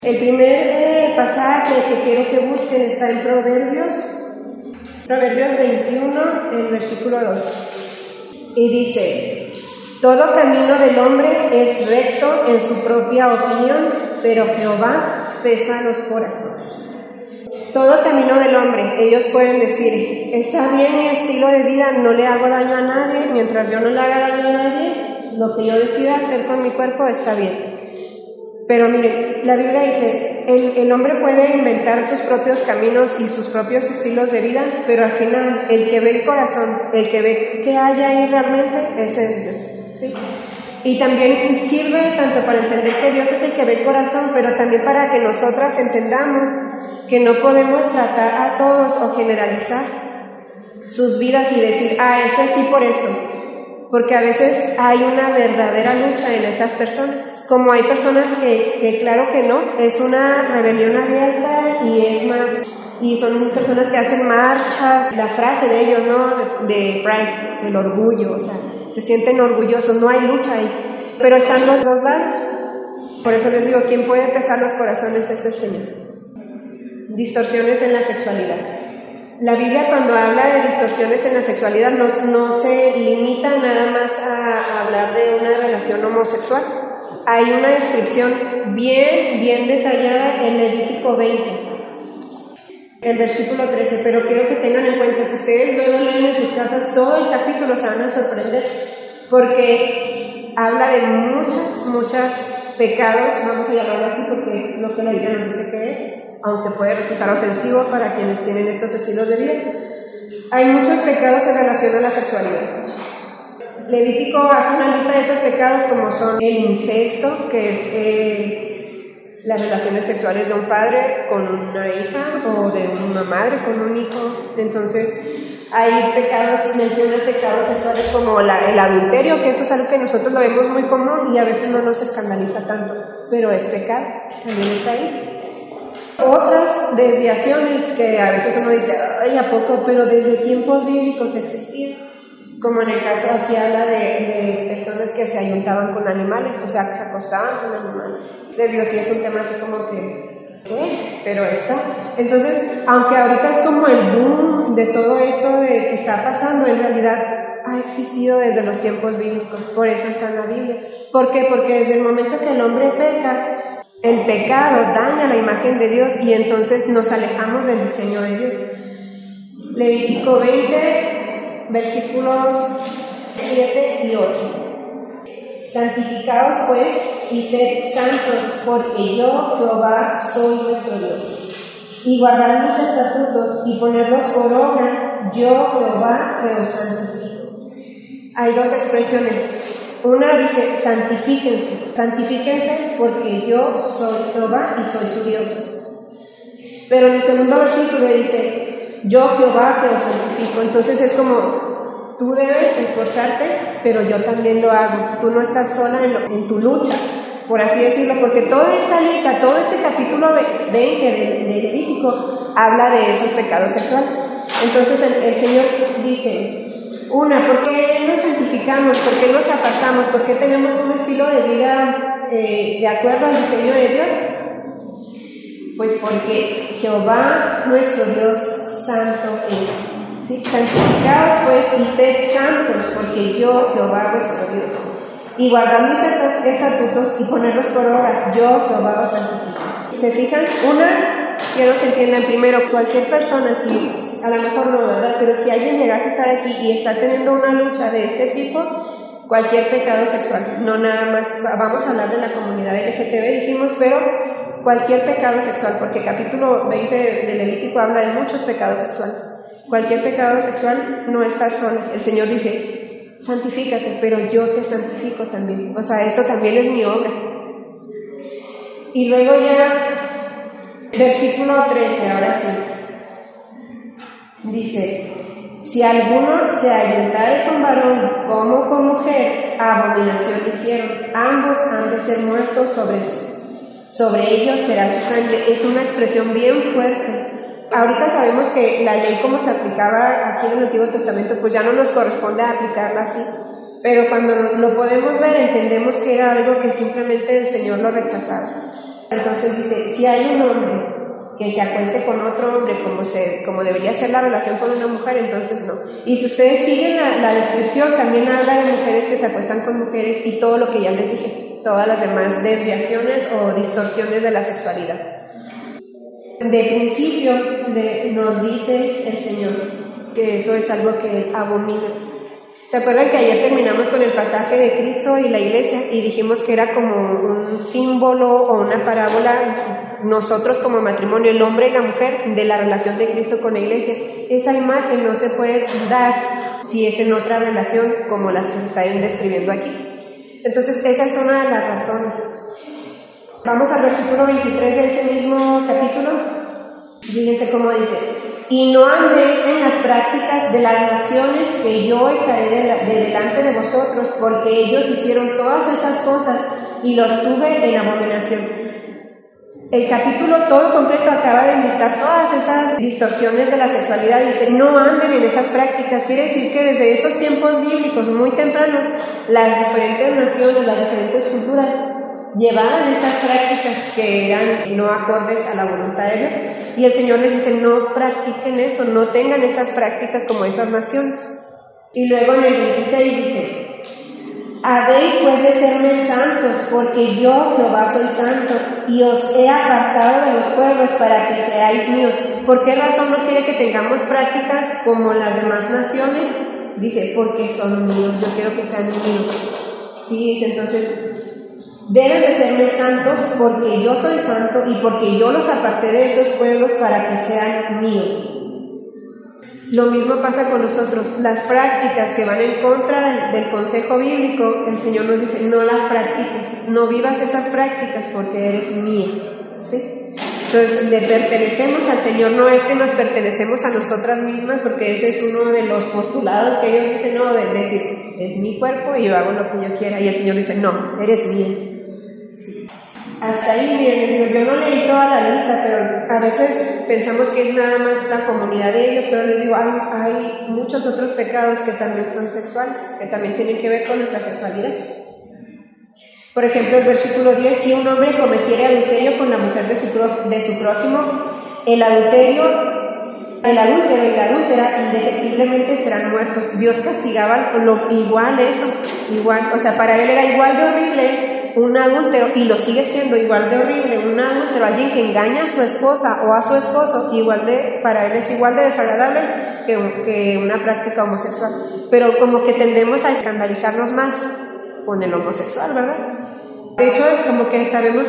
El primer pasaje que quiero que busquen está en Proverbios 21, el versículo 2. Y dice: todo camino del hombre es recto en su propia opinión, pero Jehová pesa los corazones. Todo camino del hombre, ellos pueden decir: está bien mi estilo de vida, no le hago daño a nadie, mientras yo no le haga daño a nadie, lo que yo decida hacer con mi cuerpo está bien. Pero miren, la Biblia dice, el hombre puede inventar sus propios caminos y sus propios estilos de vida, pero al final el que ve el corazón, el que ve qué hay ahí realmente, ese es Dios, ¿sí? Y también sirve tanto para entender que Dios es el que ve el corazón, pero también para que nosotras entendamos que no podemos tratar a todos o generalizar sus vidas y decir, ese sí por esto. Porque a veces hay una verdadera lucha en esas personas, como hay personas que claro que no, es una rebelión abierta y son personas que hacen marchas, la frase de ellos, ¿no? De pride, el orgullo, o sea, se sienten orgullosos, no hay lucha ahí, pero están los dos lados. Por eso les digo, quien puede pesar los corazones es el Señor. Distorsiones en la sexualidad. La Biblia, cuando habla de distorsiones en la sexualidad, no se limita nada más a hablar de una relación homosexual. Hay una descripción bien detallada en Levítico 20, el versículo 13, pero quiero que tengan en cuenta, si ustedes luego leen en sus casas todo el capítulo, se van a sorprender, porque habla de muchos pecados, vamos a llamarlo así porque es lo que la Biblia nos dice que es, aunque puede resultar ofensivo para quienes tienen estos estilos de vida. Hay muchos pecados en relación a la sexualidad. Levítico hace una lista de esos pecados, como son el incesto, que es las relaciones sexuales de un padre con una hija o de una madre con un hijo. Entonces hay pecados, menciona pecados sexuales como el adulterio, que eso es algo que nosotros lo vemos muy común y a veces no nos escandaliza tanto, pero es pecado, también está ahí. Otras desviaciones que a veces uno dice, ay, ¿a poco? Pero desde tiempos bíblicos existían. Como en el caso aquí habla de personas que se ayuntaban con animales, o sea, que se acostaban con animales. Les digo, sí, es un tema así como que, ¿qué? Pero está. Entonces, aunque ahorita es como el boom de todo eso de que está pasando, en realidad ha existido desde los tiempos bíblicos, por eso está en la Biblia. ¿Por qué? Porque desde el momento que el hombre peca, el pecado daña la imagen de Dios y entonces nos alejamos del diseño de Dios. Levítico 20, versículos 7 y 8. Santificaos pues y sed santos, porque yo, Jehová, soy vuestro Dios. Y guardad mis estatutos y ponedlos por obra, yo, Jehová, que os santifico. Hay dos expresiones. Una dice, santifíquense porque yo soy Jehová y soy su Dios. Pero en el segundo versículo dice, yo Jehová que os santifico. Entonces es como, tú debes esforzarte, pero yo también lo hago. Tú no estás sola en tu lucha, por así decirlo, porque toda esta lista, todo este capítulo 20 de Levítico habla de esos pecados sexuales. Entonces el Señor dice, ¿por qué nos santificamos? ¿Por qué nos apartamos? ¿Por qué tenemos un estilo de vida de acuerdo al diseño de Dios? Pues porque Jehová, nuestro Dios, santo es. ¿Sí? Santificaos pues y sed santos, porque yo, Jehová, vuestro Dios. Y guardad mis estatutos y ponerlos por obra, yo, Jehová, os santifico. ¿Se fijan? Quiero que entiendan primero, cualquier persona, si a lo mejor no, ¿verdad? Pero si alguien llegase a estar aquí y está teniendo una lucha de este tipo, cualquier pecado sexual, no nada más, vamos a hablar de la comunidad LGTB, dijimos, pero cualquier pecado sexual, porque capítulo 20 de Levítico habla de muchos pecados sexuales. Cualquier pecado sexual no está sola. El Señor dice, santifícate, pero yo te santifico también. O sea, esto también es mi obra. Y luego ya... Versículo 13, ahora sí. Dice, si alguno se ayuntare con varón como con mujer, abominación hicieron, ambos han de ser muertos sobre ellos será su sangre. Es una expresión bien fuerte. Ahorita sabemos que la ley como se aplicaba aquí en el Antiguo Testamento, pues ya no nos corresponde aplicarla así. Pero cuando lo podemos ver, entendemos que era algo que simplemente el Señor lo rechazaba. Entonces dice, si hay un hombre que se acueste con otro hombre como debería ser la relación con una mujer, entonces no. Y si ustedes siguen la descripción, también habla de mujeres que se acuestan con mujeres y todo lo que ya les dije, todas las demás desviaciones o distorsiones de la sexualidad. De principio nos dice el Señor que eso es algo que Él abomina. ¿Se acuerdan que ayer terminamos con el pasaje de Cristo y la iglesia y dijimos que era como un símbolo o una parábola, nosotros como matrimonio, el hombre y la mujer, de la relación de Cristo con la iglesia? Esa imagen no se puede dar si es en otra relación como las que se están describiendo aquí. Entonces esa es una de las razones. Vamos al versículo 23 de ese mismo capítulo. Fíjense cómo dice: y no andéis en las prácticas de las naciones que yo echaré de delante de vosotros, porque ellos hicieron todas esas cosas y los tuve en abominación. El capítulo todo completo acaba de listar todas esas distorsiones de la sexualidad. Dice, no anden en esas prácticas. Quiere decir que desde esos tiempos bíblicos muy tempranos, las diferentes naciones, las diferentes culturas llevaban esas prácticas que eran no acordes a la voluntad de Dios. Y el Señor les dice, no practiquen eso, no tengan esas prácticas como esas naciones. Y luego en el 26 dice, habéis pues de serme santos, porque yo, Jehová, soy santo, y os he apartado de los pueblos para que seáis míos. ¿Por qué razón no quiere que tengamos prácticas como las demás naciones? Dice, porque son míos, yo quiero que sean míos. Sí, dice, entonces, deben de serme santos porque yo soy santo y porque yo los aparté de esos pueblos para que sean míos. Lo mismo pasa con nosotros. Las prácticas que van en contra del consejo bíblico, el Señor nos dice, no las practiques, no vivas esas prácticas porque eres mía. ¿Sí? Entonces, le pertenecemos al Señor, no es que nos pertenecemos a nosotras mismas, porque ese es uno de los postulados que ellos dicen, no, de decir, es mi cuerpo y yo hago lo que yo quiera. Y el Señor dice, no, eres mía. Sí. Hasta ahí, miren, yo no leí toda la lista, pero a veces pensamos que es nada más la comunidad de ellos, pero les digo, hay muchos otros pecados que también son sexuales, que también tienen que ver con nuestra sexualidad. Por ejemplo, el versículo 10, si un hombre cometiere adulterio con la mujer de su prójimo, el adúltero y la adúltera indefectiblemente serán muertos. Dios castigaba igual eso, igual, o sea, para él era igual de horrible un adúltero, y lo sigue siendo igual de horrible un adúltero, alguien que engaña a su esposa o a su esposo, para él es igual de desagradable que una práctica homosexual. Pero como que tendemos a escandalizarnos más con el homosexual, ¿verdad? De hecho, como que sabemos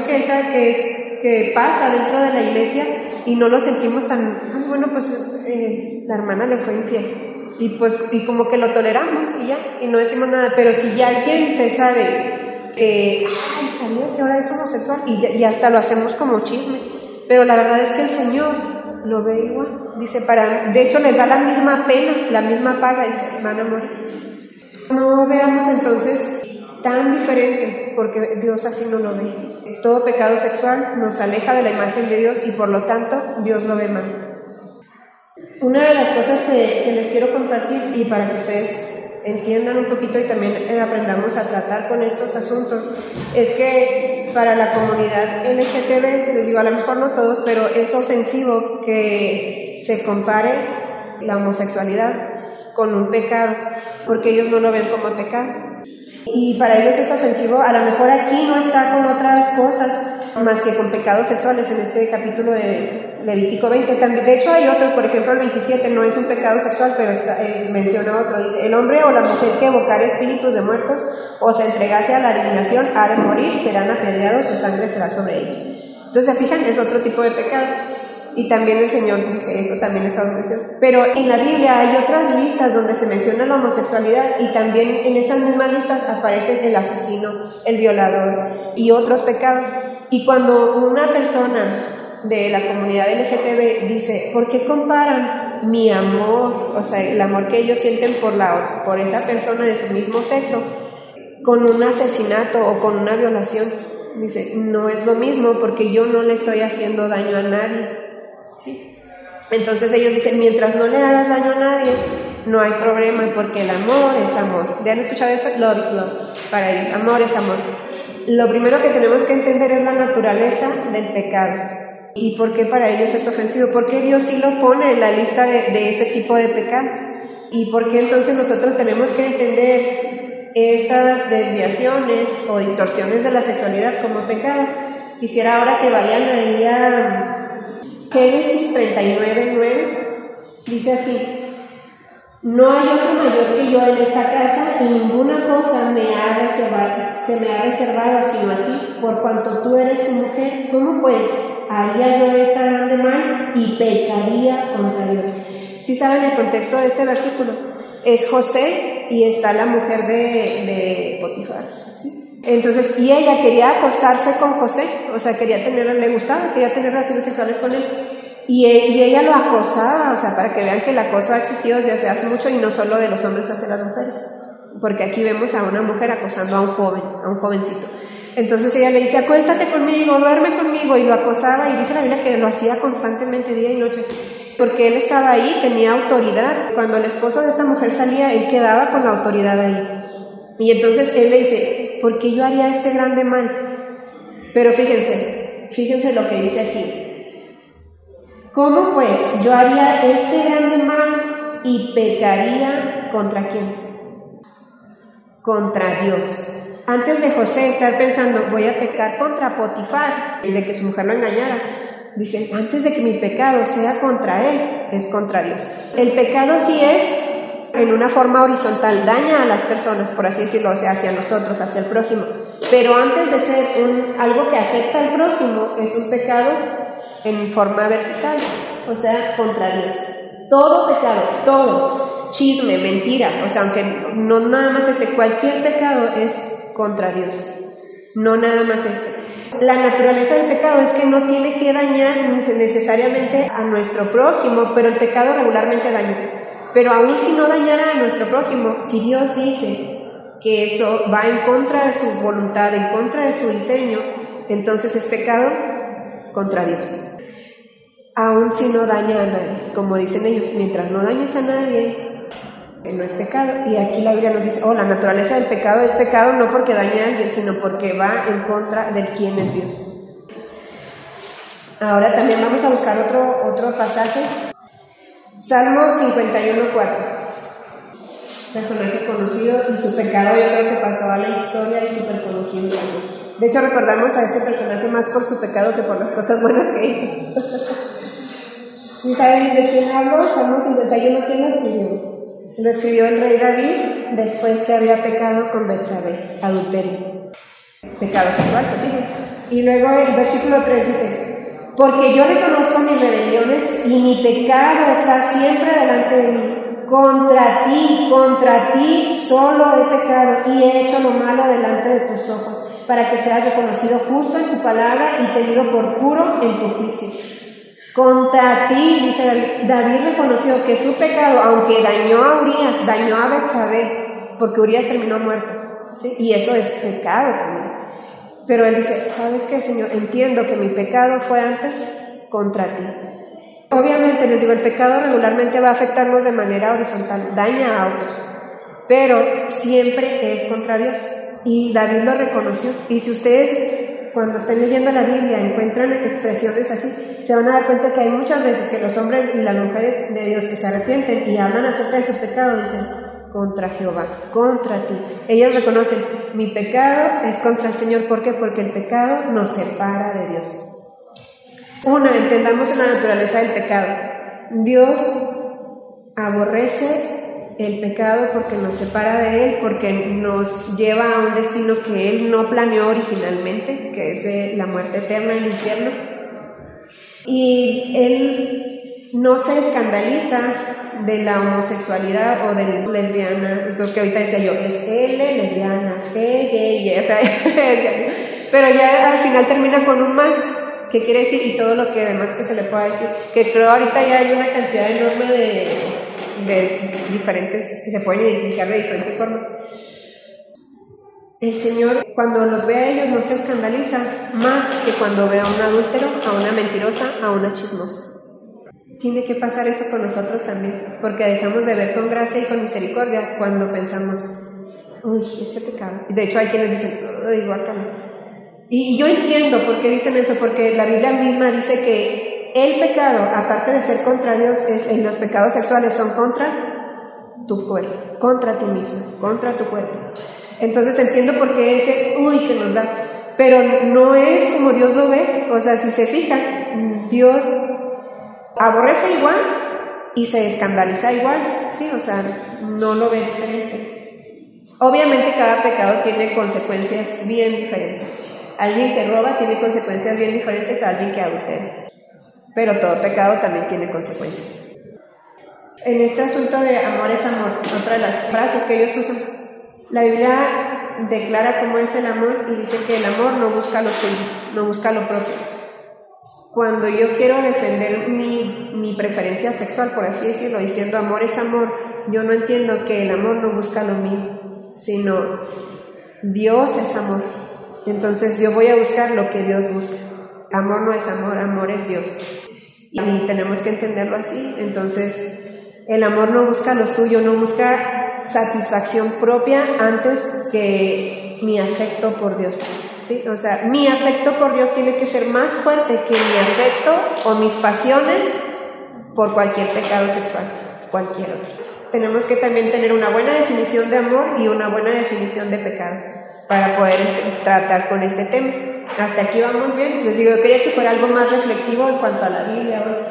que pasa dentro de la iglesia y no lo sentimos tan, bueno, pues la hermana le fue infiel y como que lo toleramos y ya, y no decimos nada. Pero si ya alguien se sabe que, ¿sabías que ahora es homosexual? Y hasta lo hacemos como chisme, pero la verdad es que el Señor lo ve igual. Dice, de hecho les da la misma pena, la misma paga, dice, van a morir. No veamos entonces tan diferente, porque Dios así no lo ve. Todo pecado sexual nos aleja de la imagen de Dios y por lo tanto Dios lo ve mal. Una de las cosas que les quiero compartir, y para que ustedes entiendan un poquito y también aprendamos a tratar con estos asuntos, es que para la comunidad LGTB, les digo, a lo mejor no todos, pero es ofensivo que se compare la homosexualidad con un pecado, porque ellos no lo ven como pecado. Y para ellos es ofensivo, a lo mejor aquí no está con otras cosas más que con pecados sexuales en este capítulo de Levítico 20. También, de hecho hay otros, por ejemplo el 27 no es un pecado sexual, pero menciona otro, dice, el hombre o la mujer que evocare espíritus de muertos o se entregase a la adivinación ha de morir, serán apedreados, su sangre será sobre ellos. Entonces, ¿se fijan? Es otro tipo de pecado. Y también el Señor dice esto, también es adoración. Pero en la Biblia hay otras listas donde se menciona la homosexualidad y también en esas mismas listas aparecen el asesino, el violador y otros pecados. Y cuando una persona de la comunidad LGTB dice, ¿por qué comparan mi amor, o sea, el amor que ellos sienten por esa persona de su mismo sexo, con un asesinato o con una violación? Dice, no es lo mismo porque yo no le estoy haciendo daño a nadie. ¿Sí? Entonces ellos dicen, mientras no le hagas daño a nadie, no hay problema, porque el amor es amor. ¿Ya han escuchado eso? Love is love. Para ellos, amor es amor. Lo primero que tenemos que entender es la naturaleza del pecado y por qué para ellos es ofensivo, por qué Dios sí lo pone en la lista de ese tipo de pecados y por qué entonces nosotros tenemos que entender estas desviaciones o distorsiones de la sexualidad como pecado. Quisiera ahora que vayan ahí a Génesis 39:9, dice así: no hay otro mayor que yo en esta casa, y ninguna cosa se me ha reservado sino a ti, por cuanto tú eres su mujer. ¿Cómo pues haría yo esta grande mal y pecaría contra Dios? ¿Sí saben el contexto de este versículo? Es José y está la mujer de Potifar, ¿sí? Entonces, y ella quería acostarse con José, o sea, le gustaba, quería tener relaciones sexuales con él. Y ella lo acosaba, o sea, para que vean que el acoso ha existido desde hace mucho y no solo de los hombres hacia las mujeres, porque aquí vemos a una mujer acosando a un jovencito. Entonces ella le dice: acuéstate conmigo, duerme conmigo, y lo acosaba, y dice la Biblia que lo hacía constantemente día y noche, porque él estaba ahí, tenía autoridad. Cuando el esposo de esta mujer salía, él quedaba con la autoridad ahí. Y entonces él le dice: ¿por qué yo haría este grande mal? Pero fíjense lo que dice aquí. ¿Cómo pues yo haría este grande mal y pecaría contra quién? Contra Dios. Antes de José estar pensando, voy a pecar contra Potifar y de que su mujer lo engañara, dice, antes de que mi pecado sea contra él, es contra Dios. El pecado sí es en una forma horizontal, daña a las personas, por así decirlo, o sea, hacia nosotros, hacia el prójimo. Pero antes de ser algo que afecta al prójimo, es un pecado en forma vertical, o sea, contra Dios. Todo pecado, todo, chisme, mentira, o sea, aunque no nada más cualquier pecado es contra Dios, no nada más La naturaleza del pecado es que no tiene que dañar necesariamente a nuestro prójimo, pero el pecado regularmente daña. Pero aún si no dañara a nuestro prójimo, si Dios dice que eso va en contra de su voluntad, en contra de su diseño, entonces es pecado contra Dios. Aún si no daña a nadie, como dicen ellos, mientras no dañes a nadie, no es pecado. Y aquí la Biblia nos dice, la naturaleza del pecado es pecado no porque dañe a alguien, sino porque va en contra de quién es Dios. Ahora también vamos a buscar otro pasaje. Salmos 51:4. Personaje conocido y su pecado yo creo que pasó a la historia y súper conocido. De hecho recordamos a este personaje más por su pecado que por las cosas buenas que hizo. ¿Sí saben de quién hablo? Salmos 51, ¿quién lo escribió? Lo escribió el rey David después que había pecado con Betsabé, adulterio, pecado sexual, ¿se fijan? Y luego el versículo 3 dice, porque yo reconozco mis rebeliones y mi pecado está siempre delante de mí. Contra ti solo he pecado y he hecho lo malo delante de tus ojos, para que seas reconocido justo en tu palabra y tenido por puro en tu juicio. Contra ti, dice David reconoció que su pecado, aunque dañó a Urías, dañó a Betsabé, porque Urías terminó muerto, ¿sí? Y eso es pecado también. Pero él dice, ¿sabes qué, Señor? Entiendo que mi pecado fue antes contra ti. Obviamente, les digo, el pecado regularmente va a afectarnos de manera horizontal, daña a otros, pero siempre es contra Dios. Y David lo reconoció. Y si ustedes, cuando estén leyendo la Biblia, encuentran expresiones así, se van a dar cuenta que hay muchas veces que los hombres y las mujeres de Dios que se arrepienten y hablan acerca de su pecado, dicen, contra Jehová, contra ti. Ellas reconocen, mi pecado es contra el Señor. ¿Por qué? Porque el pecado nos separa de Dios. Entendamos la naturaleza del pecado. Dios aborrece el pecado porque nos separa de Él, porque nos lleva a un destino que Él no planeó originalmente, que es la muerte eterna en el infierno. Y Él no se escandaliza de la homosexualidad o de lesbiana. Creo que ahorita decía yo, es L, lesbianas, gay, pero ya al final termina con un más. ¿Qué quiere decir? Y todo lo que demás que se le pueda decir, que creo ahorita ya hay una cantidad enorme de diferentes, que se pueden identificar de diferentes formas. El Señor, cuando los ve a ellos, no se escandaliza más que cuando ve a un adúltero, a una mentirosa, a una chismosa. Tiene que pasar eso con nosotros también, porque dejamos de ver con gracia y con misericordia cuando pensamos, uy, ese pecado. De hecho hay quienes dicen, guácala. Y yo entiendo por qué dicen eso, porque la Biblia misma dice que el pecado, aparte de ser contra Dios, los pecados sexuales son contra tu cuerpo, contra ti mismo, contra tu cuerpo. Entonces entiendo por qué ese que nos da, pero no es como Dios lo ve. O sea, si se fijan, Dios aborrece igual y se escandaliza igual, ¿sí? O sea, no lo ve diferente. Obviamente cada pecado tiene consecuencias bien diferentes. Alguien que roba tiene consecuencias bien diferentes a alguien que adultera, pero todo pecado también tiene consecuencias. En este asunto de amor es amor, otra de las frases que ellos usan, la Biblia declara cómo es el amor y dice que el amor no busca lo suyo, no busca lo propio. Cuando yo quiero defender mi preferencia sexual, por así decirlo, diciendo amor es amor, yo no entiendo que el amor no busca lo mío, sino Dios es amor. Entonces yo voy a buscar lo que Dios busca. Amor no es amor, amor es Dios. Y tenemos que entenderlo así. Entonces el amor no busca lo suyo, no busca satisfacción propia antes que mi afecto por Dios, ¿sí? O sea, mi afecto por Dios tiene que ser más fuerte que mi afecto o mis pasiones por cualquier pecado sexual, cualquier otro. Tenemos que también tener una buena definición de amor y una buena definición de pecado para poder tratar con este tema. Hasta aquí vamos bien. Les digo, yo quería que fuera algo más reflexivo en cuanto a la Biblia hoy.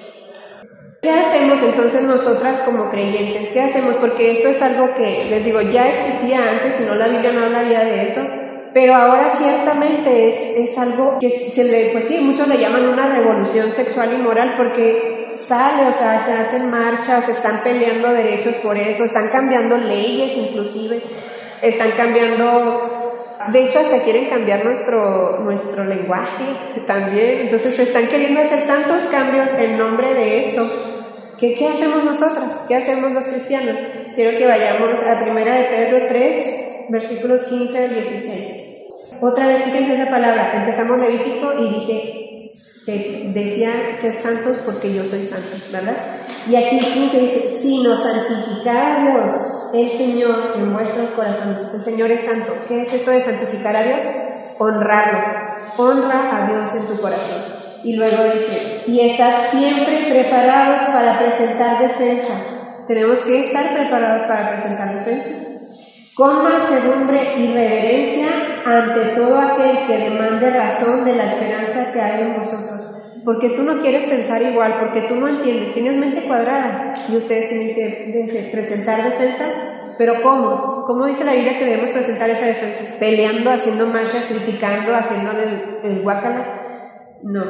¿Qué hacemos entonces nosotras como creyentes? ¿Qué hacemos? Porque esto es algo que, les digo, ya existía antes, si no la Biblia no hablaría de eso, pero ahora ciertamente es algo que pues sí, muchos le llaman una revolución sexual y moral, porque sale, o sea, se hacen marchas, se están peleando derechos por eso, están cambiando leyes inclusive, están cambiando, de hecho hasta quieren cambiar nuestro lenguaje también. Entonces se están queriendo hacer tantos cambios en nombre de esto. ¿Qué hacemos nosotras? ¿Qué hacemos los cristianos? Quiero que vayamos a 1 de Pedro 3, versículos 15 al 16. Otra vez fíjense esa palabra. Empezamos Levítico y dije que decía ser santos porque yo soy santo, ¿verdad? Y aquí 15 dice, sino santificar a Dios, el Señor, en vuestros corazones. El Señor es santo. ¿Qué es esto de santificar a Dios? Honrarlo. Honra a Dios en tu corazón. Y luego dice, y estad siempre preparados para presentar defensa. Tenemos que estar preparados para presentar defensa. Con mansedumbre y reverencia ante todo aquel que demande razón de la esperanza que hay en vosotros. Porque tú no quieres pensar igual, porque tú no entiendes, tienes mente cuadrada y ustedes tienen que presentar defensa. Pero ¿cómo? ¿Cómo dice la Biblia que debemos presentar esa defensa? ¿Peleando, haciendo marchas, criticando, haciéndole el guácala? No.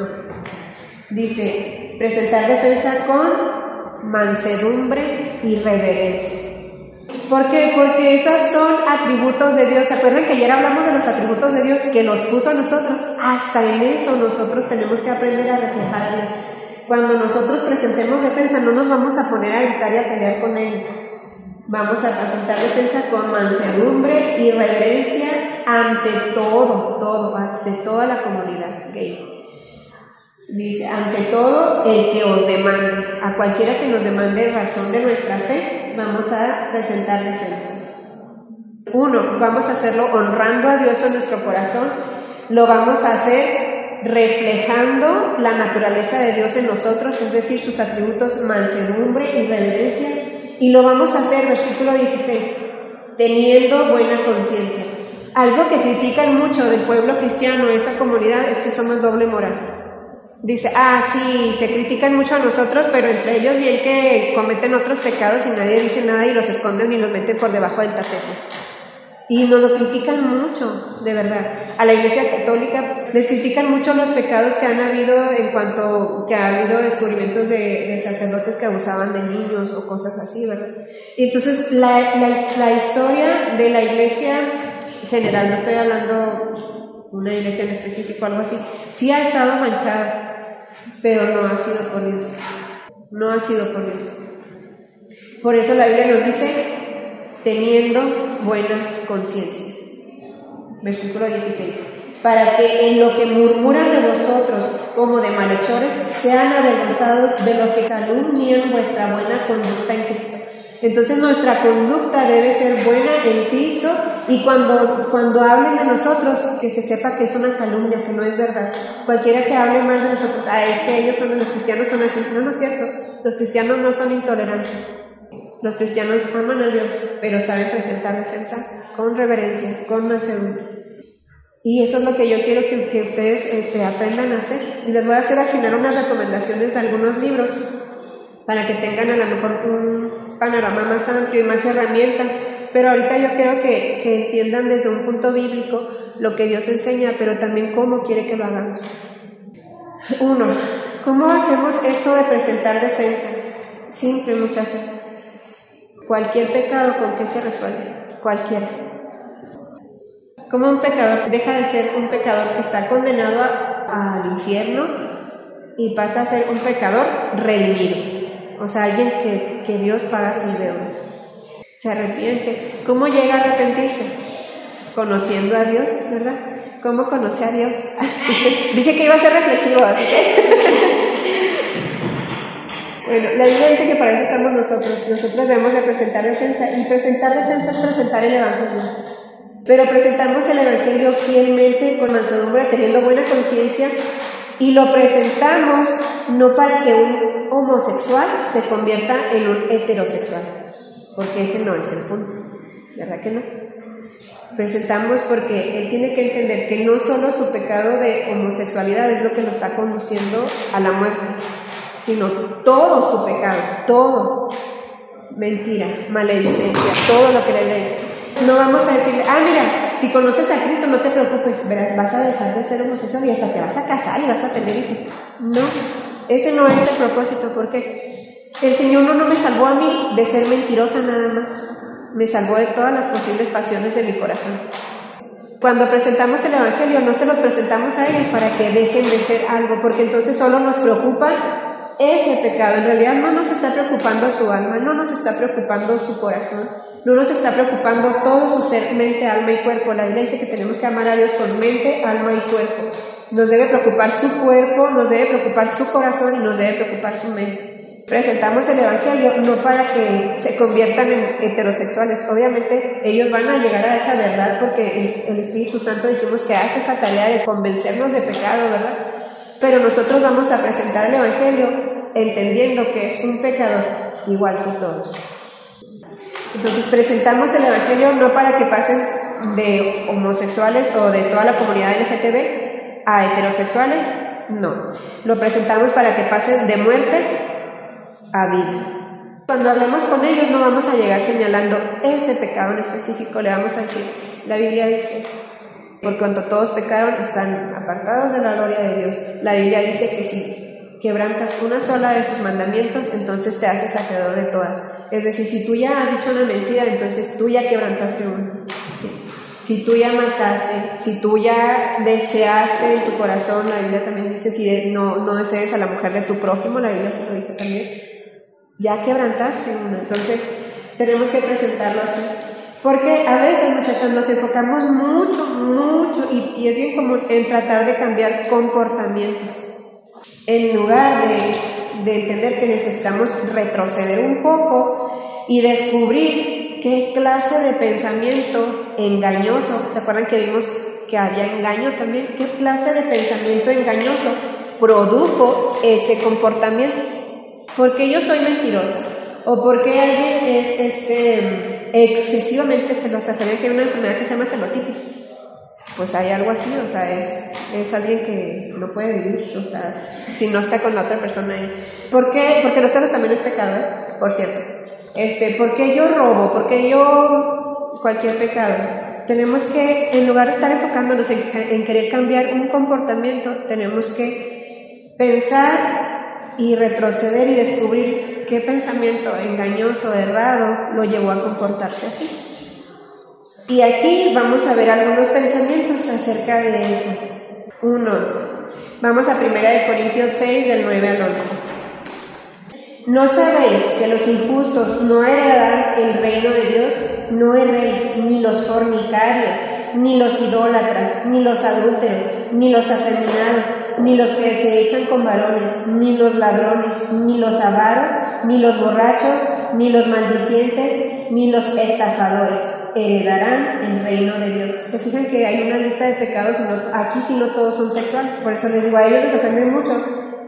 Dice, presentar defensa con mansedumbre y reverencia. ¿Por qué? Porque esos son atributos de Dios. ¿Se acuerdan que ayer hablamos de los atributos de Dios que los puso a nosotros? Hasta en eso nosotros tenemos que aprender a reflejar a Dios. Cuando nosotros presentemos defensa, no nos vamos a poner a gritar y a pelear con ellos. Vamos a presentar defensa con mansedumbre y reverencia ante ante toda la comunidad gay. Dice, ante todo el que os demande, a cualquiera que nos demande razón de nuestra fe, vamos a presentar defensa. 1, vamos a hacerlo honrando a Dios en nuestro corazón, lo vamos a hacer reflejando la naturaleza de Dios en nosotros, es decir, sus atributos mansedumbre y reverencia, y lo vamos a hacer, versículo 16, teniendo buena conciencia. Algo que critican mucho del pueblo cristiano, esa comunidad, es que somos doble moral. Dice, sí, se critican mucho a nosotros, pero entre ellos bien que cometen otros pecados y nadie dice nada y los esconden y los meten por debajo del tapete. Y nos lo critican mucho, de verdad. A la Iglesia Católica les critican mucho los pecados que han habido en cuanto que ha habido descubrimientos de sacerdotes que abusaban de niños o cosas así, ¿verdad? Y entonces la historia de la Iglesia general, no estoy hablando una iglesia en específico, algo así, sí ha estado manchada, pero no ha sido por Dios. No ha sido por Dios. Por eso la Biblia nos dice, teniendo buena conciencia. Versículo 16. Para que en lo que murmuran de vosotros como de malhechores, sean avergonzados de los que calumnian vuestra buena conducta en Cristo. Entonces nuestra conducta debe ser buena en Cristo Y cuando hablen de nosotros, que se sepa que es una calumnia, que no es verdad. Cualquiera que hable mal de nosotros, es que ellos son, los cristianos son así. No, no es cierto. Los cristianos no son intolerantes. Los cristianos aman a Dios, pero saben presentar defensa con reverencia, con mansedumbre. Y eso es lo que yo quiero que ustedes aprendan a hacer. Y les voy a hacer al final unas recomendaciones de algunos libros para que tengan a lo mejor un panorama más amplio y más herramientas. Pero ahorita yo quiero que entiendan desde un punto bíblico lo que Dios enseña, pero también cómo quiere que lo hagamos. 1. ¿Cómo hacemos esto de presentar defensa? Simple, muchachos. Cualquier pecado, ¿con qué se resuelve? Cualquiera. Como un pecador deja de ser un pecador que está condenado al infierno y pasa a ser un pecador redimido. O sea, alguien que Dios paga sus deudas. Se arrepiente. ¿Cómo llega a arrepentirse? Conociendo a Dios, ¿verdad? ¿Cómo conoce a Dios? Dije que iba a ser reflexivo, así que... Bueno, la Biblia dice que para eso estamos nosotros. Nosotros debemos de presentar defensa. Y presentar defensa es presentar el Evangelio. Pero presentamos el Evangelio fielmente, con mansedumbre, teniendo buena conciencia. Y lo presentamos no para que un homosexual se convierta en un heterosexual. Porque ese no es el punto, ¿verdad que no? Presentamos porque él tiene que entender que no solo su pecado de homosexualidad es lo que lo está conduciendo a la muerte, sino todo su pecado, todo, mentira, maledicencia, todo lo que le dice. No vamos a decirle, mira, si conoces a Cristo no te preocupes, verás, vas a dejar de ser homosexual y hasta te vas a casar y vas a tener hijos. No, ese no es el propósito, porque el Señor no me salvó a mí de ser mentirosa nada más, me salvó de todas las posibles pasiones de mi corazón. Cuando presentamos el Evangelio no se los presentamos a ellos para que dejen de ser algo, porque entonces solo nos preocupa ese pecado. En realidad no nos está preocupando su alma, no nos está preocupando su corazón, no nos está preocupando todo su ser, mente, alma y cuerpo. La Biblia dice que tenemos que amar a Dios con mente, alma y cuerpo. Nos debe preocupar su cuerpo, nos debe preocupar su corazón y nos debe preocupar su mente. Presentamos el Evangelio no para que se conviertan en heterosexuales. Obviamente ellos van a llegar a esa verdad porque el Espíritu Santo dijimos que hace esa tarea de convencernos de pecado, ¿verdad? Pero nosotros vamos a presentar el Evangelio entendiendo que es un pecador igual que todos. Entonces presentamos el Evangelio no para que pasen de homosexuales o de toda la comunidad LGTB a heterosexuales, no. Lo presentamos para que pasen de muerte a vida. Cuando hablemos con ellos no vamos a llegar señalando ese pecado en específico, le vamos a decir, la Biblia dice, por cuanto todos pecaron están apartados de la gloria de Dios. La Biblia dice que si quebrantas una sola de sus mandamientos, entonces te haces acreedor de todas. Es decir, si tú ya has dicho una mentira, entonces tú ya quebrantaste una. ¿Sí? Si tú ya mataste, si tú ya deseaste en tu corazón, la Biblia también dice, si no desees a la mujer de tu prójimo, la Biblia se lo dice también, ya quebrantaste una. Entonces tenemos que presentarlo así, porque a veces, muchachos, nos enfocamos mucho y es bien común en tratar de cambiar comportamientos en lugar de entender que necesitamos retroceder un poco y descubrir qué clase de pensamiento engañoso, ¿se acuerdan que vimos que había engaño también? ¿Qué clase de pensamiento engañoso produjo ese comportamiento? ¿Por qué yo soy mentirosa? ¿O por qué alguien es excesivamente celosa? ¿Saben que hay una enfermedad que se llama celotitis? Pues hay algo así, o sea, es alguien que no puede vivir, o sea, si no está con la otra persona ahí. ¿Por qué? Porque los celos también es pecado, por cierto. ¿Por qué yo robo? ¿Por qué yo cualquier pecado? Tenemos que, en lugar de estar enfocándonos en querer cambiar un comportamiento, tenemos que pensar y retroceder y descubrir qué pensamiento engañoso, errado, lo llevó a comportarse así. Y aquí vamos a ver algunos pensamientos acerca de eso. 1. Vamos a 1 Corintios 6, del 9 al 11. ¿No sabéis que los injustos no heredarán el reino de Dios? No erréis, ni los fornicarios, ni los idólatras, ni los adúlteros, ni los afeminados, ni los que se echan con varones, ni los ladrones, ni los avaros, ni los borrachos, ni los maldicientes, ni los estafadores heredarán el reino de Dios. Se fijan que hay una lista de pecados, aquí sí no todos son sexuales. Por eso les digo, a ellos les ofende mucho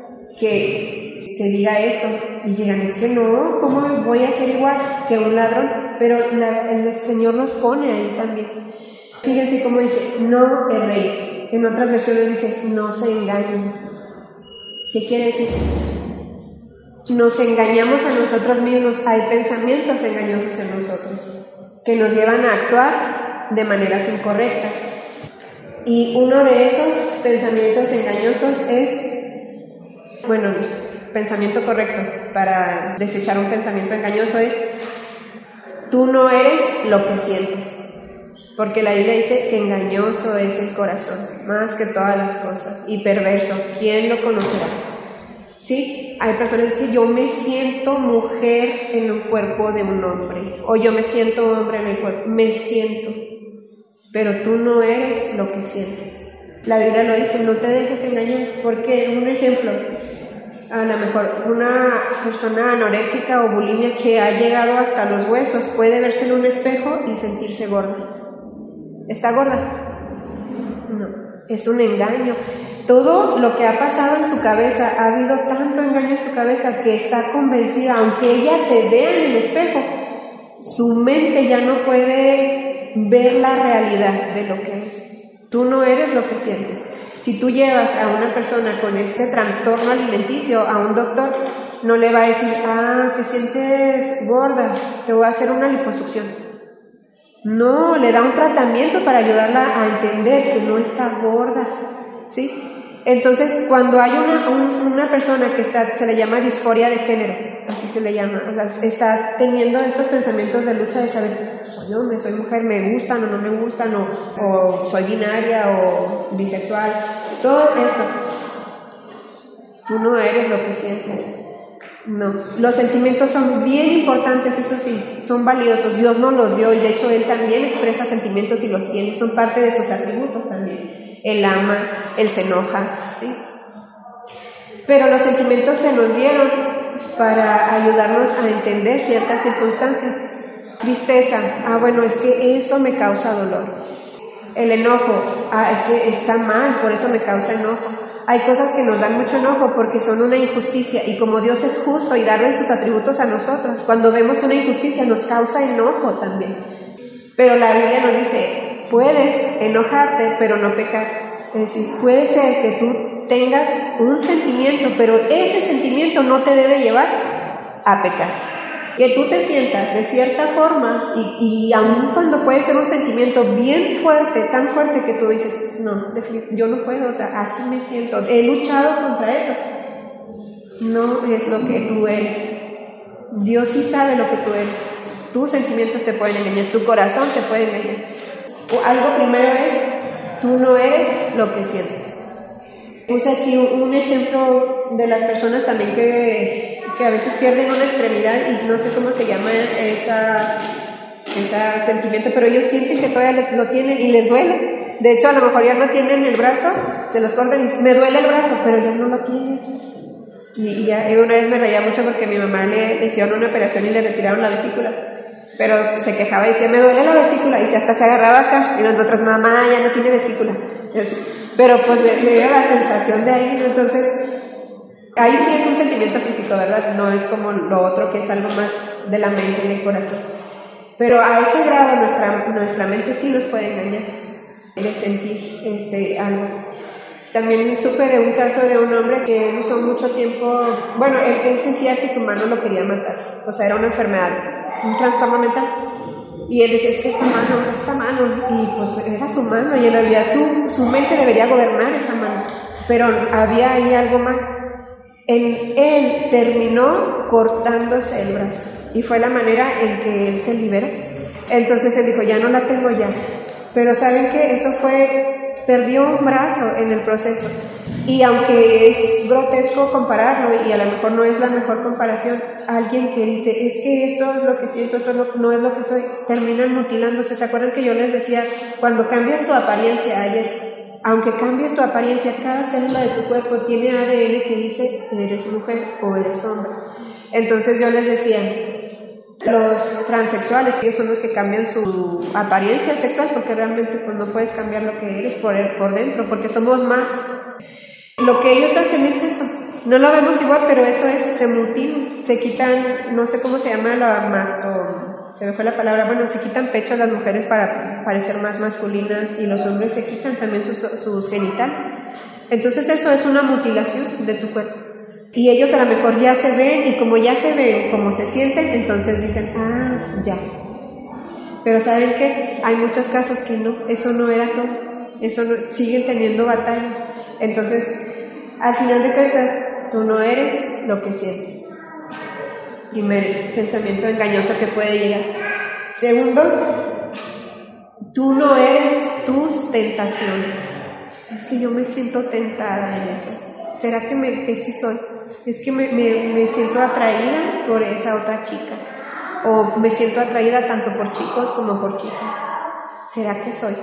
que se diga esto y digan, es que no, ¿cómo voy a ser igual que un ladrón? Pero el Señor nos pone ahí también. Fíjense cómo dice, no erréis. En otras versiones dice, no se engañen. ¿Qué quiere decir? Nos engañamos a nosotros mismos. Hay pensamientos engañosos en nosotros que nos llevan a actuar de maneras incorrectas. Y uno de esos pensamientos engañosos es, pensamiento correcto para desechar un pensamiento engañoso es, tú no eres lo que sientes. Porque la Biblia dice que engañoso es el corazón, más que todas las cosas, y perverso, ¿quién lo conocerá? ¿Sí? Hay personas que yo me siento mujer en el cuerpo de un hombre, o yo me siento hombre en el cuerpo, me siento, pero tú no eres lo que sientes. La Biblia lo dice, no te dejes engañar, porque un ejemplo, a lo mejor una persona anoréxica o bulimia que ha llegado hasta los huesos puede verse en un espejo y sentirse gorda. ¿Está gorda? No, es un engaño. Todo lo que ha pasado en su cabeza, ha habido tanto engaño en su cabeza que está convencida, aunque ella se vea en el espejo, su mente ya no puede ver la realidad de lo que es. Tú no eres lo que sientes. Si tú llevas a una persona con este trastorno alimenticio a un doctor, no le va a decir, te sientes gorda, te voy a hacer una liposucción. No, le da un tratamiento para ayudarla a entender que no está gorda, ¿sí? Entonces, cuando hay una persona que se le llama disforia de género, así se le llama, o sea, está teniendo estos pensamientos de lucha de saber, soy hombre, soy mujer, me gustan o no me gustan, o soy binaria o bisexual, todo eso, tú no eres lo que sientes. No, los sentimientos son bien importantes, eso sí, son valiosos, Dios nos los dio y de hecho Él también expresa sentimientos y los tiene, son parte de sus atributos también. Él ama, Él se enoja, ¿sí? Pero los sentimientos se nos dieron para ayudarnos a entender ciertas circunstancias. Tristeza, es que eso me causa dolor. El enojo, es que está mal, por eso me causa enojo. Hay cosas que nos dan mucho enojo porque son una injusticia y como Dios es justo y darle sus atributos a nosotros, cuando vemos una injusticia nos causa enojo también. Pero la Biblia nos dice, puedes enojarte pero no pecar. Es decir, puede ser que tú tengas un sentimiento, pero ese sentimiento no te debe llevar a pecar. Que tú te sientas de cierta forma y aun cuando puede ser un sentimiento bien fuerte, tan fuerte que tú dices, no, yo no puedo, así me siento, he luchado contra eso. No es lo que tú eres. Dios sí sabe lo que tú eres. Tus sentimientos te pueden engañar, tu corazón te puede engañar. Algo primero es, tú no eres lo que sientes. Puse aquí un ejemplo de las personas también que a veces pierden una extremidad y no sé cómo se llama ese sentimiento, pero ellos sienten que todavía lo tienen y les duele. De hecho, a lo mejor ya no tienen el brazo, se los cortan y dicen, me duele el brazo, pero ya no lo tienen. Y una vez me reía mucho porque mi mamá le hicieron una operación y le retiraron la vesícula. Pero se quejaba y decía, me duele la vesícula, y hasta se agarraba acá, y nosotros, mamá, ya no tiene vesícula. Pero pues le dio la sensación de ahí, ¿no? Entonces, ahí sí es un sentimiento físico, ¿verdad? No es como lo otro que es algo más de la mente y del corazón. Pero a ese grado nuestra mente sí nos puede engañar, de sentir algo. También supe de un caso de un hombre que él usó mucho tiempo, él sentía que su mano lo quería matar, o sea, era una enfermedad, un trastorno mental, y él decía, es que esta mano, y pues era su mano, y en realidad su mente debería gobernar esa mano, pero había ahí algo mal. Él terminó cortándose el brazo, y fue la manera en que él se liberó. Entonces él dijo, ya no la tengo ya, pero ¿saben qué? Eso perdió un brazo en el proceso, y aunque es grotesco compararlo y a lo mejor no es la mejor comparación, alguien que dice, es que esto es lo que siento, esto no es lo que soy, terminan mutilándose. ¿Se acuerdan que yo les decía, cuando cambias tu apariencia ayer, aunque cambies tu apariencia, cada célula de tu cuerpo tiene ADN que dice, eres mujer o eres hombre? Entonces yo les decía, Los transexuales, que son los que cambian su apariencia sexual, porque realmente pues, no puedes cambiar lo que eres por dentro, porque somos más. Lo que ellos hacen es eso. No lo vemos igual, pero eso es, se mutilan, se quitan, no sé cómo se llama se me fue la palabra, bueno, se quitan pecho a las mujeres para parecer más masculinas y los hombres se quitan también sus genitales. Entonces eso es una mutilación de tu cuerpo. Y ellos a lo mejor ya se ven, y como ya se ven, como se sienten, entonces dicen, ya. Pero ¿saben qué? Hay muchos casos que no, eso no era todo, eso no, siguen teniendo batallas. Entonces, al final de cuentas, tú no eres lo que sientes. Primer pensamiento engañoso que puede llegar. Segundo, tú no eres tus tentaciones. Es que yo me siento tentada en eso. ¿Será que sí soy? Es que me siento atraída por esa otra chica. O me siento atraída tanto por chicos como por chicas. ¿Será que soy?